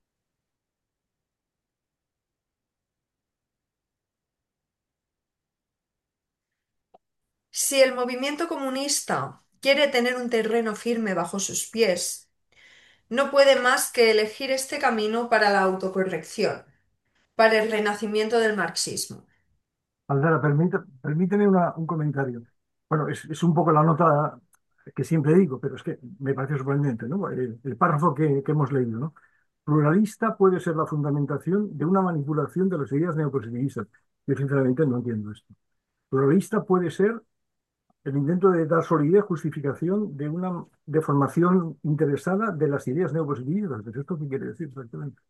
si el movimiento comunista quiere tener un terreno firme bajo sus pies, no puede más que elegir este camino para la autocorrección, para el renacimiento del marxismo. Aldara, permíteme un comentario. Bueno, es un poco la nota que siempre digo, pero es que me parece sorprendente, ¿no? El párrafo que hemos leído, ¿no? Pluralista puede ser la fundamentación de una manipulación de las ideas neopositivistas. Yo sinceramente no entiendo esto. Pluralista puede ser el intento de dar solidez, justificación de una deformación interesada de las ideas neopositivistas. ¿Es esto qué quiere decir exactamente?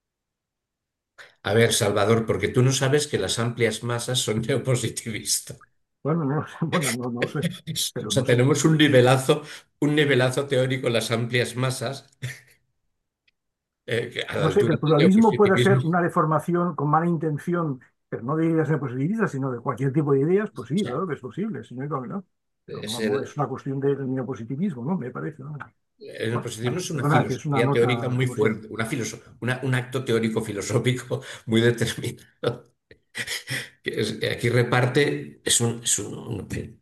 A ver, Salvador, porque tú no sabes que las amplias masas son neopositivistas. Bueno, no, bueno, no sé, O pero sea, no sé. tenemos un nivelazo teórico en las amplias masas a la No sé, que altura el del pluralismo pueda ser neopositivismo. una deformación con mala intención, pero no de ideas neopositivistas, sino de cualquier tipo de ideas, pues O sí, sea, claro que es posible, si no hay problema, ¿no? Pero debe no ser. es una cuestión del neopositivismo, ¿no? Me parece, ¿no? El Bueno, neopositivismo es una perdona, que es una filosofía teórica nota muy emotiva. fuerte, un acto teórico filosófico muy determinado. Que aquí reparte, en fin.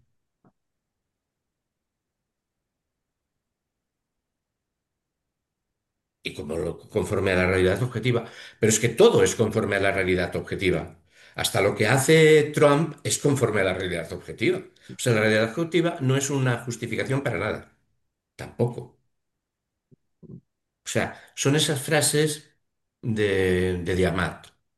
Y conforme a la realidad objetiva. Pero es que todo es conforme a la realidad objetiva. Hasta lo que hace Trump es conforme a la realidad objetiva. O sea, la realidad objetiva no es una justificación para nada. Tampoco. O sea, son esas frases de Diamat.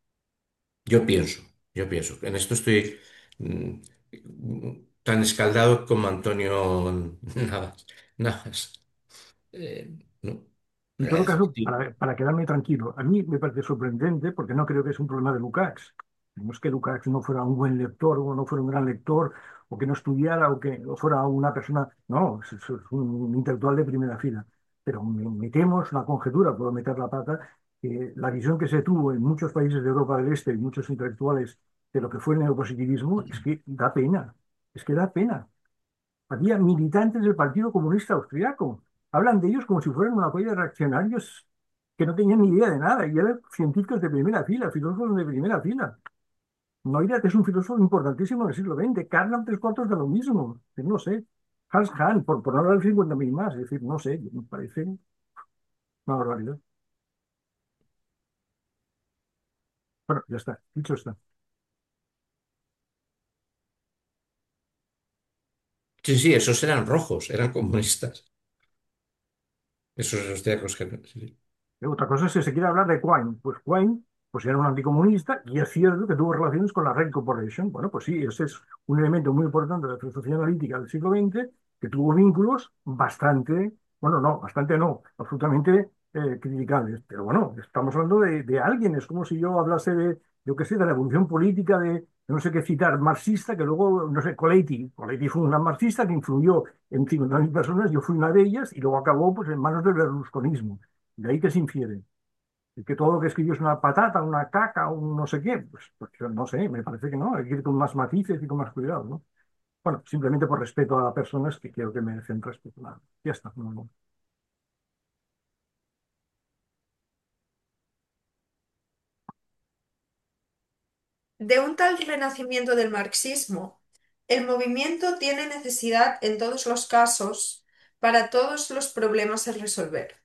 Yo pienso. En esto estoy mm, tan escaldado como Antonio Navas. Navas. No. En La todo caso, efecti- para quedarme tranquilo, a mí me parece sorprendente porque no creo que es un problema de Lukács. No es que Lukács no fuera un buen lector o no fuera un gran lector o que no estudiara o que o fuera una persona. No, es un intelectual de primera fila. Pero metemos la conjetura, puedo meter la pata, que la visión que se tuvo en muchos países de Europa del Este y muchos intelectuales de lo que fue el neopositivismo es que da pena. Es que da pena. Había militantes del Partido Comunista Austriaco. Hablan de ellos como si fueran una colla de reaccionarios que no tenían ni idea de nada. Y eran científicos de primera fila, filósofos de primera fila. Neurath es un filósofo importantísimo del siglo XX. Carnap, tres cuartos de lo mismo. No sé. Hans Hahn, por no hablar de 50.000 más. Es decir, no sé, me parece una barbaridad. Bueno, ya está. Dicho está. Sí, sí, esos eran rojos, eran comunistas. Esos austriacos que... sí. Otra cosa es que se quiere hablar de Quine. Pues Quine pues era un anticomunista y es cierto que tuvo relaciones con la Red Corporation. Bueno, pues sí, ese es un elemento muy importante de la filosofía analítica del siglo XX que tuvo vínculos bastante, bueno, no, bastante no, absolutamente criticables. Pero bueno, estamos hablando de alguien, es como si yo hablase de, yo qué sé, de la evolución política de no sé qué citar, marxista, que luego, no sé, Coletti. Coletti fue una marxista que influyó en 50.000 personas, yo fui una de ellas y luego acabó pues en manos del berlusconismo. De ahí que se infiere. Y que todo lo que escribió es una patata, una caca, un no sé qué, pues no sé, me parece que no, hay que ir con más matices y con más cuidado, ¿no? Bueno, simplemente por respeto a personas que creo que merecen respeto. Nada, ya está. De un tal renacimiento del marxismo, el movimiento tiene necesidad en todos los casos para todos los problemas a resolver.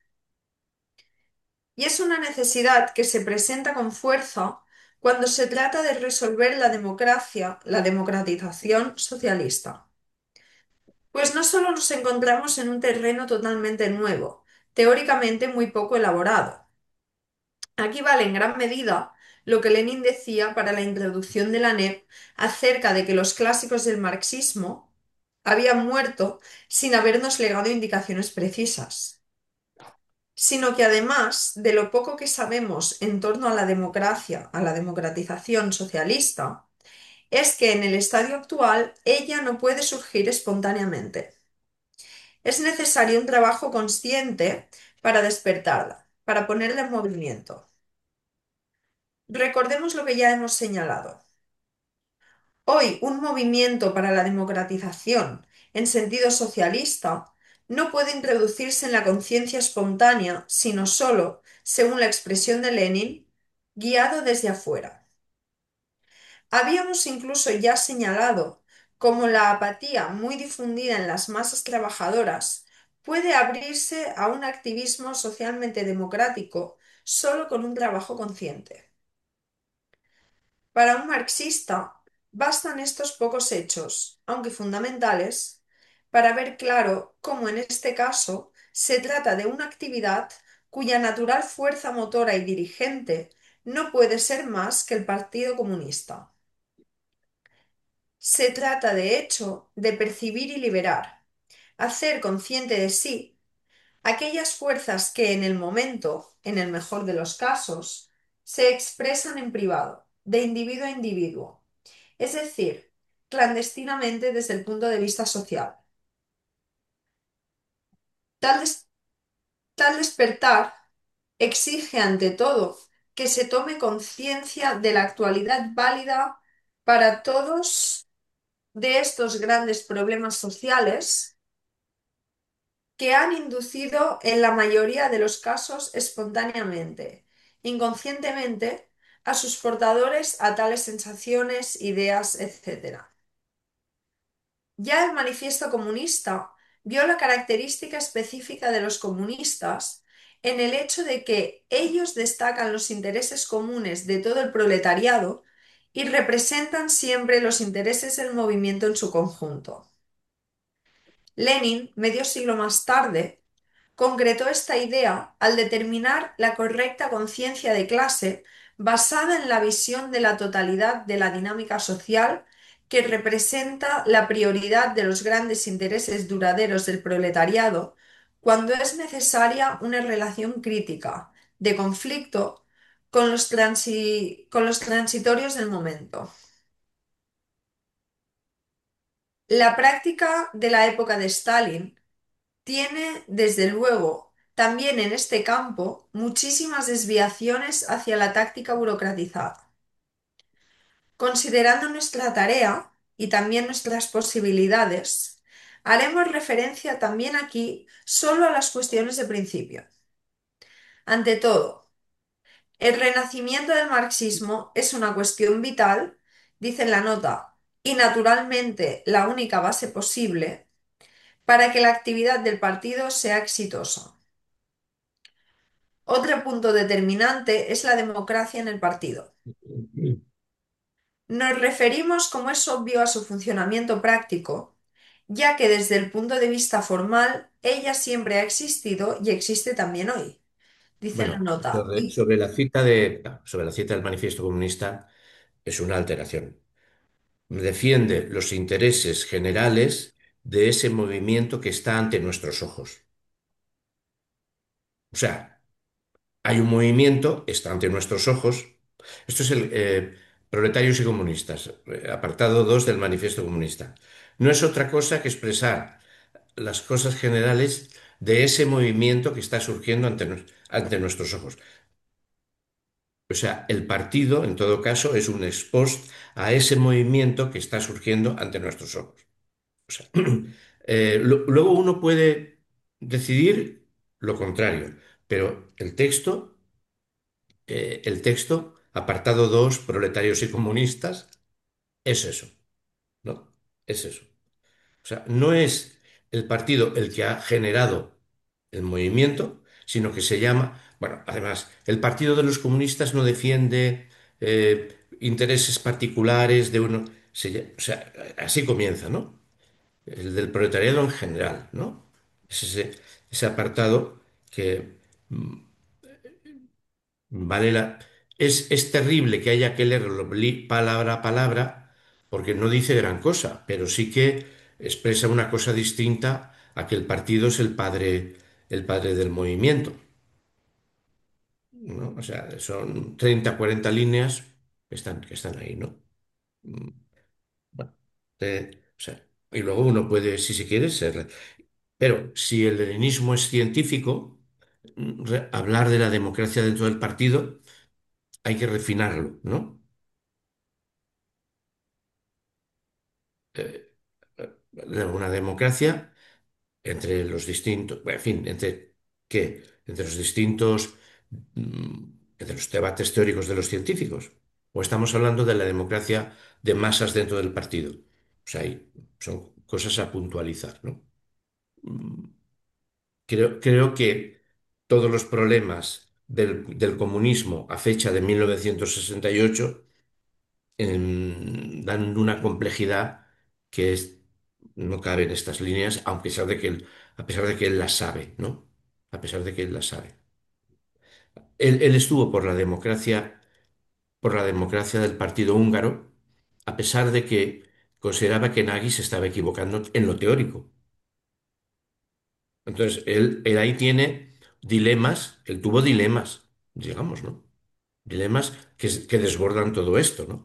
Y es una necesidad que se presenta con fuerza cuando se trata de resolver la democracia, la democratización socialista. Pues no solo nos encontramos en un terreno totalmente nuevo, teóricamente muy poco elaborado. Aquí vale en gran medida lo que Lenin decía para la introducción de la NEP acerca de que los clásicos del marxismo habían muerto sin habernos legado indicaciones precisas, sino que además de lo poco que sabemos en torno a la democracia, a la democratización socialista, es que en el estadio actual ella no puede surgir espontáneamente. Es necesario un trabajo consciente para despertarla, para ponerla en movimiento. Recordemos lo que ya hemos señalado. Hoy, un movimiento para la democratización en sentido socialista no puede introducirse en la conciencia espontánea, sino solo, según la expresión de Lenin, guiado desde afuera. Habíamos incluso ya señalado cómo la apatía muy difundida en las masas trabajadoras puede abrirse a un activismo socialmente democrático solo con un trabajo consciente. Para un marxista, bastan estos pocos hechos, aunque fundamentales, para ver claro cómo en este caso se trata de una actividad cuya natural fuerza motora y dirigente no puede ser más que el Partido Comunista. Se trata, de hecho, de percibir y liberar, hacer consciente de sí aquellas fuerzas que en el momento, en el mejor de los casos, se expresan en privado, de individuo a individuo, es decir, clandestinamente desde el punto de vista social. Tal, des- Tal despertar exige ante todo que se tome conciencia de la actualidad válida para todos de estos grandes problemas sociales que han inducido en la mayoría de los casos espontáneamente, inconscientemente, a sus portadores a tales sensaciones, ideas, etc. Ya el Manifiesto Comunista vio la característica específica de los comunistas en el hecho de que ellos destacan los intereses comunes de todo el proletariado y representan siempre los intereses del movimiento en su conjunto. Lenin, medio siglo más tarde, concretó esta idea al determinar la correcta conciencia de clase basada en la visión de la totalidad de la dinámica social que representa la prioridad de los grandes intereses duraderos del proletariado cuando es necesaria una relación crítica, de conflicto, con los transitorios del momento. La práctica de la época de Stalin tiene, desde luego, también en este campo, muchísimas desviaciones hacia la táctica burocratizada. Considerando nuestra tarea y también nuestras posibilidades, haremos referencia también aquí solo a las cuestiones de principio. Ante todo, el renacimiento del marxismo es una cuestión vital, dice en la nota, y naturalmente la única base posible para que la actividad del partido sea exitosa. Otro punto determinante es la democracia en el partido. Nos referimos, como es obvio, a su funcionamiento práctico, ya que desde el punto de vista formal, ella siempre ha existido y existe también hoy, dice la Bueno, nota. sobre la cita del Manifiesto Comunista, es una alteración. Defiende los intereses generales de ese movimiento que está ante nuestros ojos. O sea, hay un movimiento, está ante nuestros ojos. Esto es el Proletarios y Comunistas, apartado 2 del Manifiesto Comunista. No es otra cosa que expresar las cosas generales de ese movimiento que está surgiendo ante nuestros ojos. O sea, el partido, en todo caso, es un ex post a ese movimiento que está surgiendo ante nuestros ojos. O sea, luego uno puede decidir lo contrario, pero apartado 2, proletarios y comunistas, es eso, ¿no? Es eso. O sea, no es el partido el que ha generado el movimiento, sino que se llama, bueno, además, el Partido de los Comunistas no defiende intereses particulares de uno, o sea, así comienza, ¿no? El del proletariado en general, ¿no? Es ese apartado que vale la... Es terrible que haya que leerlo palabra a palabra, porque no dice gran cosa, pero sí que expresa una cosa distinta a que el partido es el padre del movimiento, ¿no? O sea, son 30 40 líneas que están ahí, ¿no? Mm, Bueno, o sea, y luego uno puede, si se quiere, ser... Pero si el leninismo es científico, hablar de la democracia dentro del partido hay que refinarlo, ¿no? Eh, una democracia entre los distintos, bueno, en fin, entre qué, entre los distintos, mm, entre los debates teóricos de los científicos. O estamos hablando de la democracia de masas dentro del partido. O sea, son cosas a puntualizar, ¿no? Mm, creo que todos los problemas del comunismo a fecha de 1968 dan una complejidad que no cabe en estas líneas, a pesar de que él las sabe, ¿no? A pesar de que él las sabe. Él estuvo por la democracia del partido húngaro, a pesar de que consideraba que Nagy se estaba equivocando en lo teórico. Entonces, él ahí tiene dilemas, él tuvo dilemas, digamos, ¿no? Dilemas que desbordan todo esto, ¿no?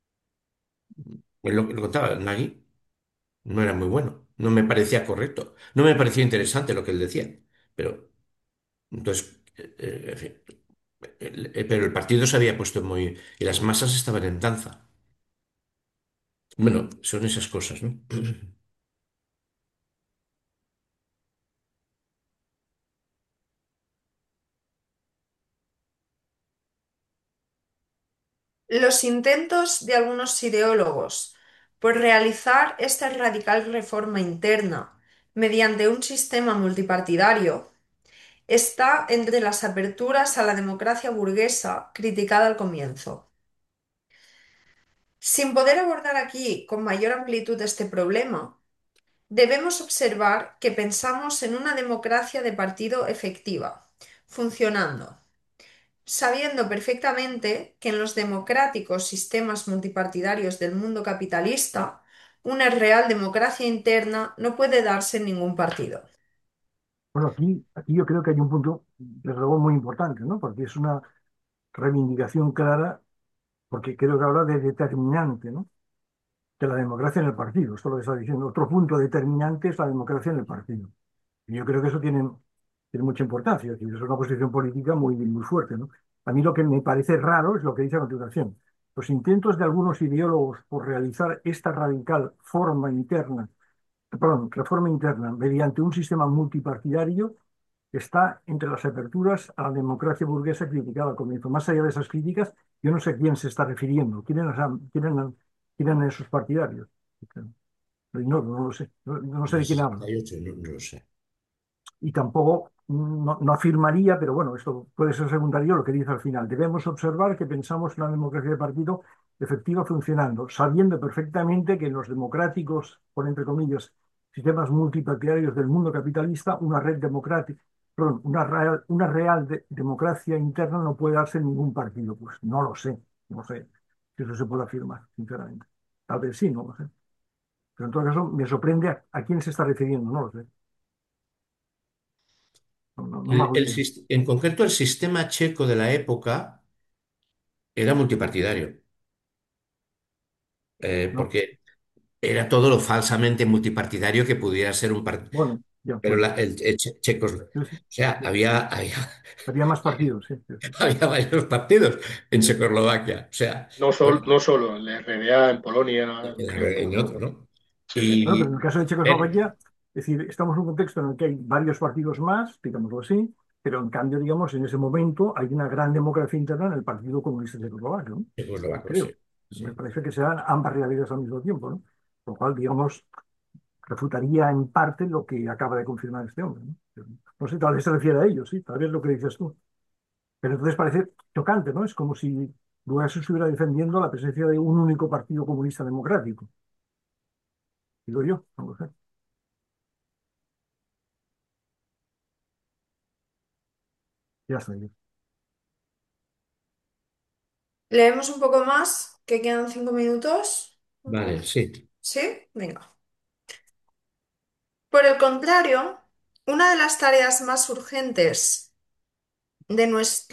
Él lo contaba, Nagy no era muy bueno, no me parecía correcto, no me parecía interesante lo que él decía, pero entonces, en fin, pero el partido se había puesto muy... y las masas estaban en danza. Bueno, son esas cosas, ¿no? Los intentos de algunos ideólogos por realizar esta radical reforma interna mediante un sistema multipartidario está entre las aperturas a la democracia burguesa criticada al comienzo. Sin poder abordar aquí con mayor amplitud este problema, debemos observar que pensamos en una democracia de partido efectiva, funcionando, sabiendo perfectamente que en los democráticos sistemas multipartidarios del mundo capitalista, una real democracia interna no puede darse en ningún partido. Bueno, aquí yo creo que hay un punto, desde luego, muy importante, ¿no? Porque es una reivindicación clara, porque creo que habla de determinante, ¿no? De la democracia en el partido. Esto es lo que está diciendo. Otro punto determinante es la democracia en el partido. Y yo creo que eso tiene mucha importancia. Es decir, es una posición política muy fuerte, ¿no? A mí lo que me parece raro es lo que dice a continuación. Los intentos de algunos ideólogos por realizar esta radical reforma interna mediante un sistema multipartidario está entre las aperturas a la democracia burguesa criticada al comienzo. Más allá de esas críticas, yo no sé a quién se está refiriendo, quién eran esos partidarios. Lo ignoro, no lo sé, no sé De de quién habla. 68, no lo sé. Y tampoco no afirmaría, pero bueno, esto puede ser secundario lo que dice al final. Debemos observar que pensamos en una democracia de partido efectiva funcionando, sabiendo perfectamente que en los democráticos, por entre comillas, sistemas multipartidarios del mundo capitalista, una red democrática, perdón, una real democracia interna no puede darse en ningún partido. Pues no sé si eso se puede afirmar, sinceramente. Tal vez sí, no lo sé. Pero en todo caso, me sorprende a quién se está refiriendo, no lo sé. No me hago idea. En concreto, el sistema checo de la época era multipartidario, No. porque era todo lo falsamente multipartidario que pudiera ser un partido. Bueno. Ya, pero bueno, O sí, sí. sea, Había más partidos, sí, sí, sí. había varios partidos en Checoslovaquia. O sea, pues, No solo el RDA en Polonia, creo que en otro, ¿no? sí, sí. Bueno, pero en Y el caso de eh, Checoslovaquia, es decir, estamos en un contexto en el que hay varios partidos más, digámoslo así, pero en cambio, digamos, en ese momento hay una gran democracia interna en el Partido Comunista Checoslovaco, ¿no? checoslovaco, sí, Creo. Me sí. parece que se dan ambas realidades al mismo tiempo, ¿no? Lo cual, digamos, refutaría en parte lo que acaba de confirmar este hombre, ¿no? No sé, tal vez se refiere a ello, sí, tal vez lo que dices tú. Pero entonces parece chocante, ¿no? Es como si luego se estuviera defendiendo la presencia de un único partido comunista democrático. Digo yo, no lo sé. Ya está. Leemos un poco más, que quedan 5 minutos. Vale, sí. ¿Sí? Venga. Por el contrario, una de las tareas más urgentes de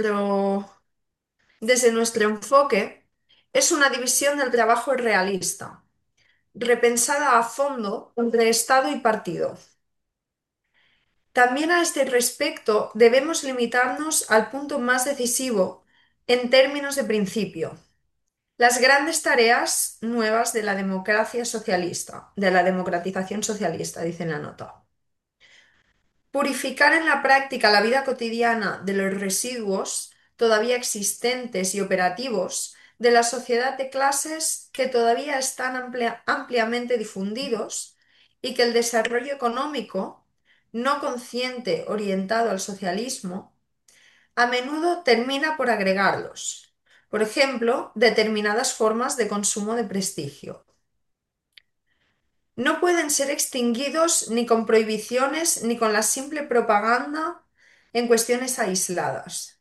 desde nuestro enfoque es una división del trabajo realista, repensada a fondo entre Estado y partido. También a este respecto debemos limitarnos al punto más decisivo en términos de principio: las grandes tareas nuevas de la democracia socialista, de la democratización socialista, dice en la nota. Purificar en la práctica la vida cotidiana de los residuos todavía existentes y operativos de la sociedad de clases que todavía están ampliamente difundidos y que el desarrollo económico no consciente orientado al socialismo a menudo termina por agregarlos. Por ejemplo, determinadas formas de consumo de prestigio. No pueden ser extinguidos ni con prohibiciones ni con la simple propaganda en cuestiones aisladas.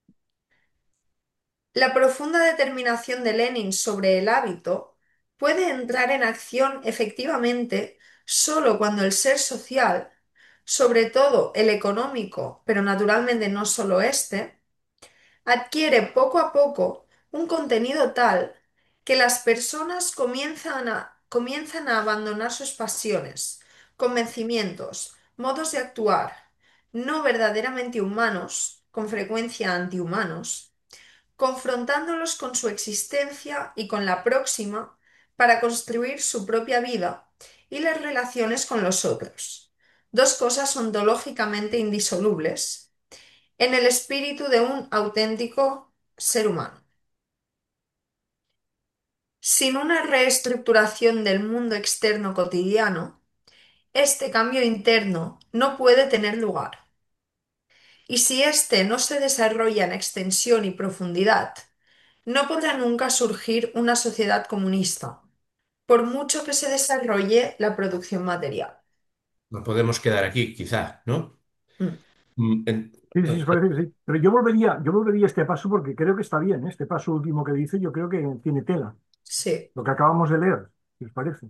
La profunda determinación de Lenin sobre el hábito puede entrar en acción efectivamente solo cuando el ser social, sobre todo el económico, pero naturalmente no solo este, adquiere poco a poco un contenido tal que las personas comienzan a abandonar sus pasiones, convencimientos, modos de actuar no verdaderamente humanos, con frecuencia antihumanos, confrontándolos con su existencia y con la próxima para construir su propia vida y las relaciones con los otros. Dos cosas ontológicamente indisolubles en el espíritu de un auténtico ser humano. Sin una reestructuración del mundo externo cotidiano, este cambio interno no puede tener lugar. Y si éste no se desarrolla en extensión y profundidad, no podrá nunca surgir una sociedad comunista, por mucho que se desarrolle la producción material. Nos podemos quedar aquí, quizá, ¿no? Mm. Mm, en- Sí, sí, parece que sí. Pero yo volvería a este paso porque creo que está bien, ¿eh? Este paso último que dice, yo creo que tiene tela. Sí. Lo que acabamos de leer, ¿qué os parece?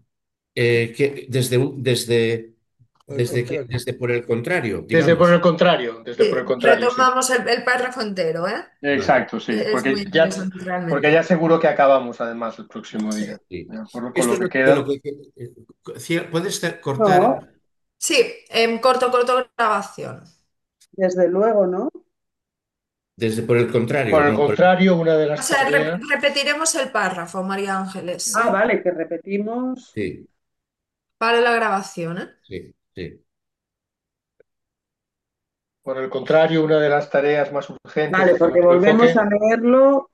Al contrario. desde por el contrario, digamos. Desde por el Sí, contrario, sí. retomamos el párrafo entero, ¿eh? Vale, Exacto, sí, Es muy interesante porque realmente. ya seguro que acabamos además el próximo Sí. día. sí. Con Esto lo es que de lo queda. que... ¿Puedes cortar No, Sí, corto grabación. desde luego, ¿no? desde por el Por contrario? el No, contrario, una de O las sea, tareas, repetiremos el párrafo, María Ángeles, Ah, ¿sí? vale, que repetimos. sí, Para la grabación, ¿eh? sí, sí. por el contrario, una de las tareas más urgentes Vale, desde porque nuestro volvemos enfoque. a leerlo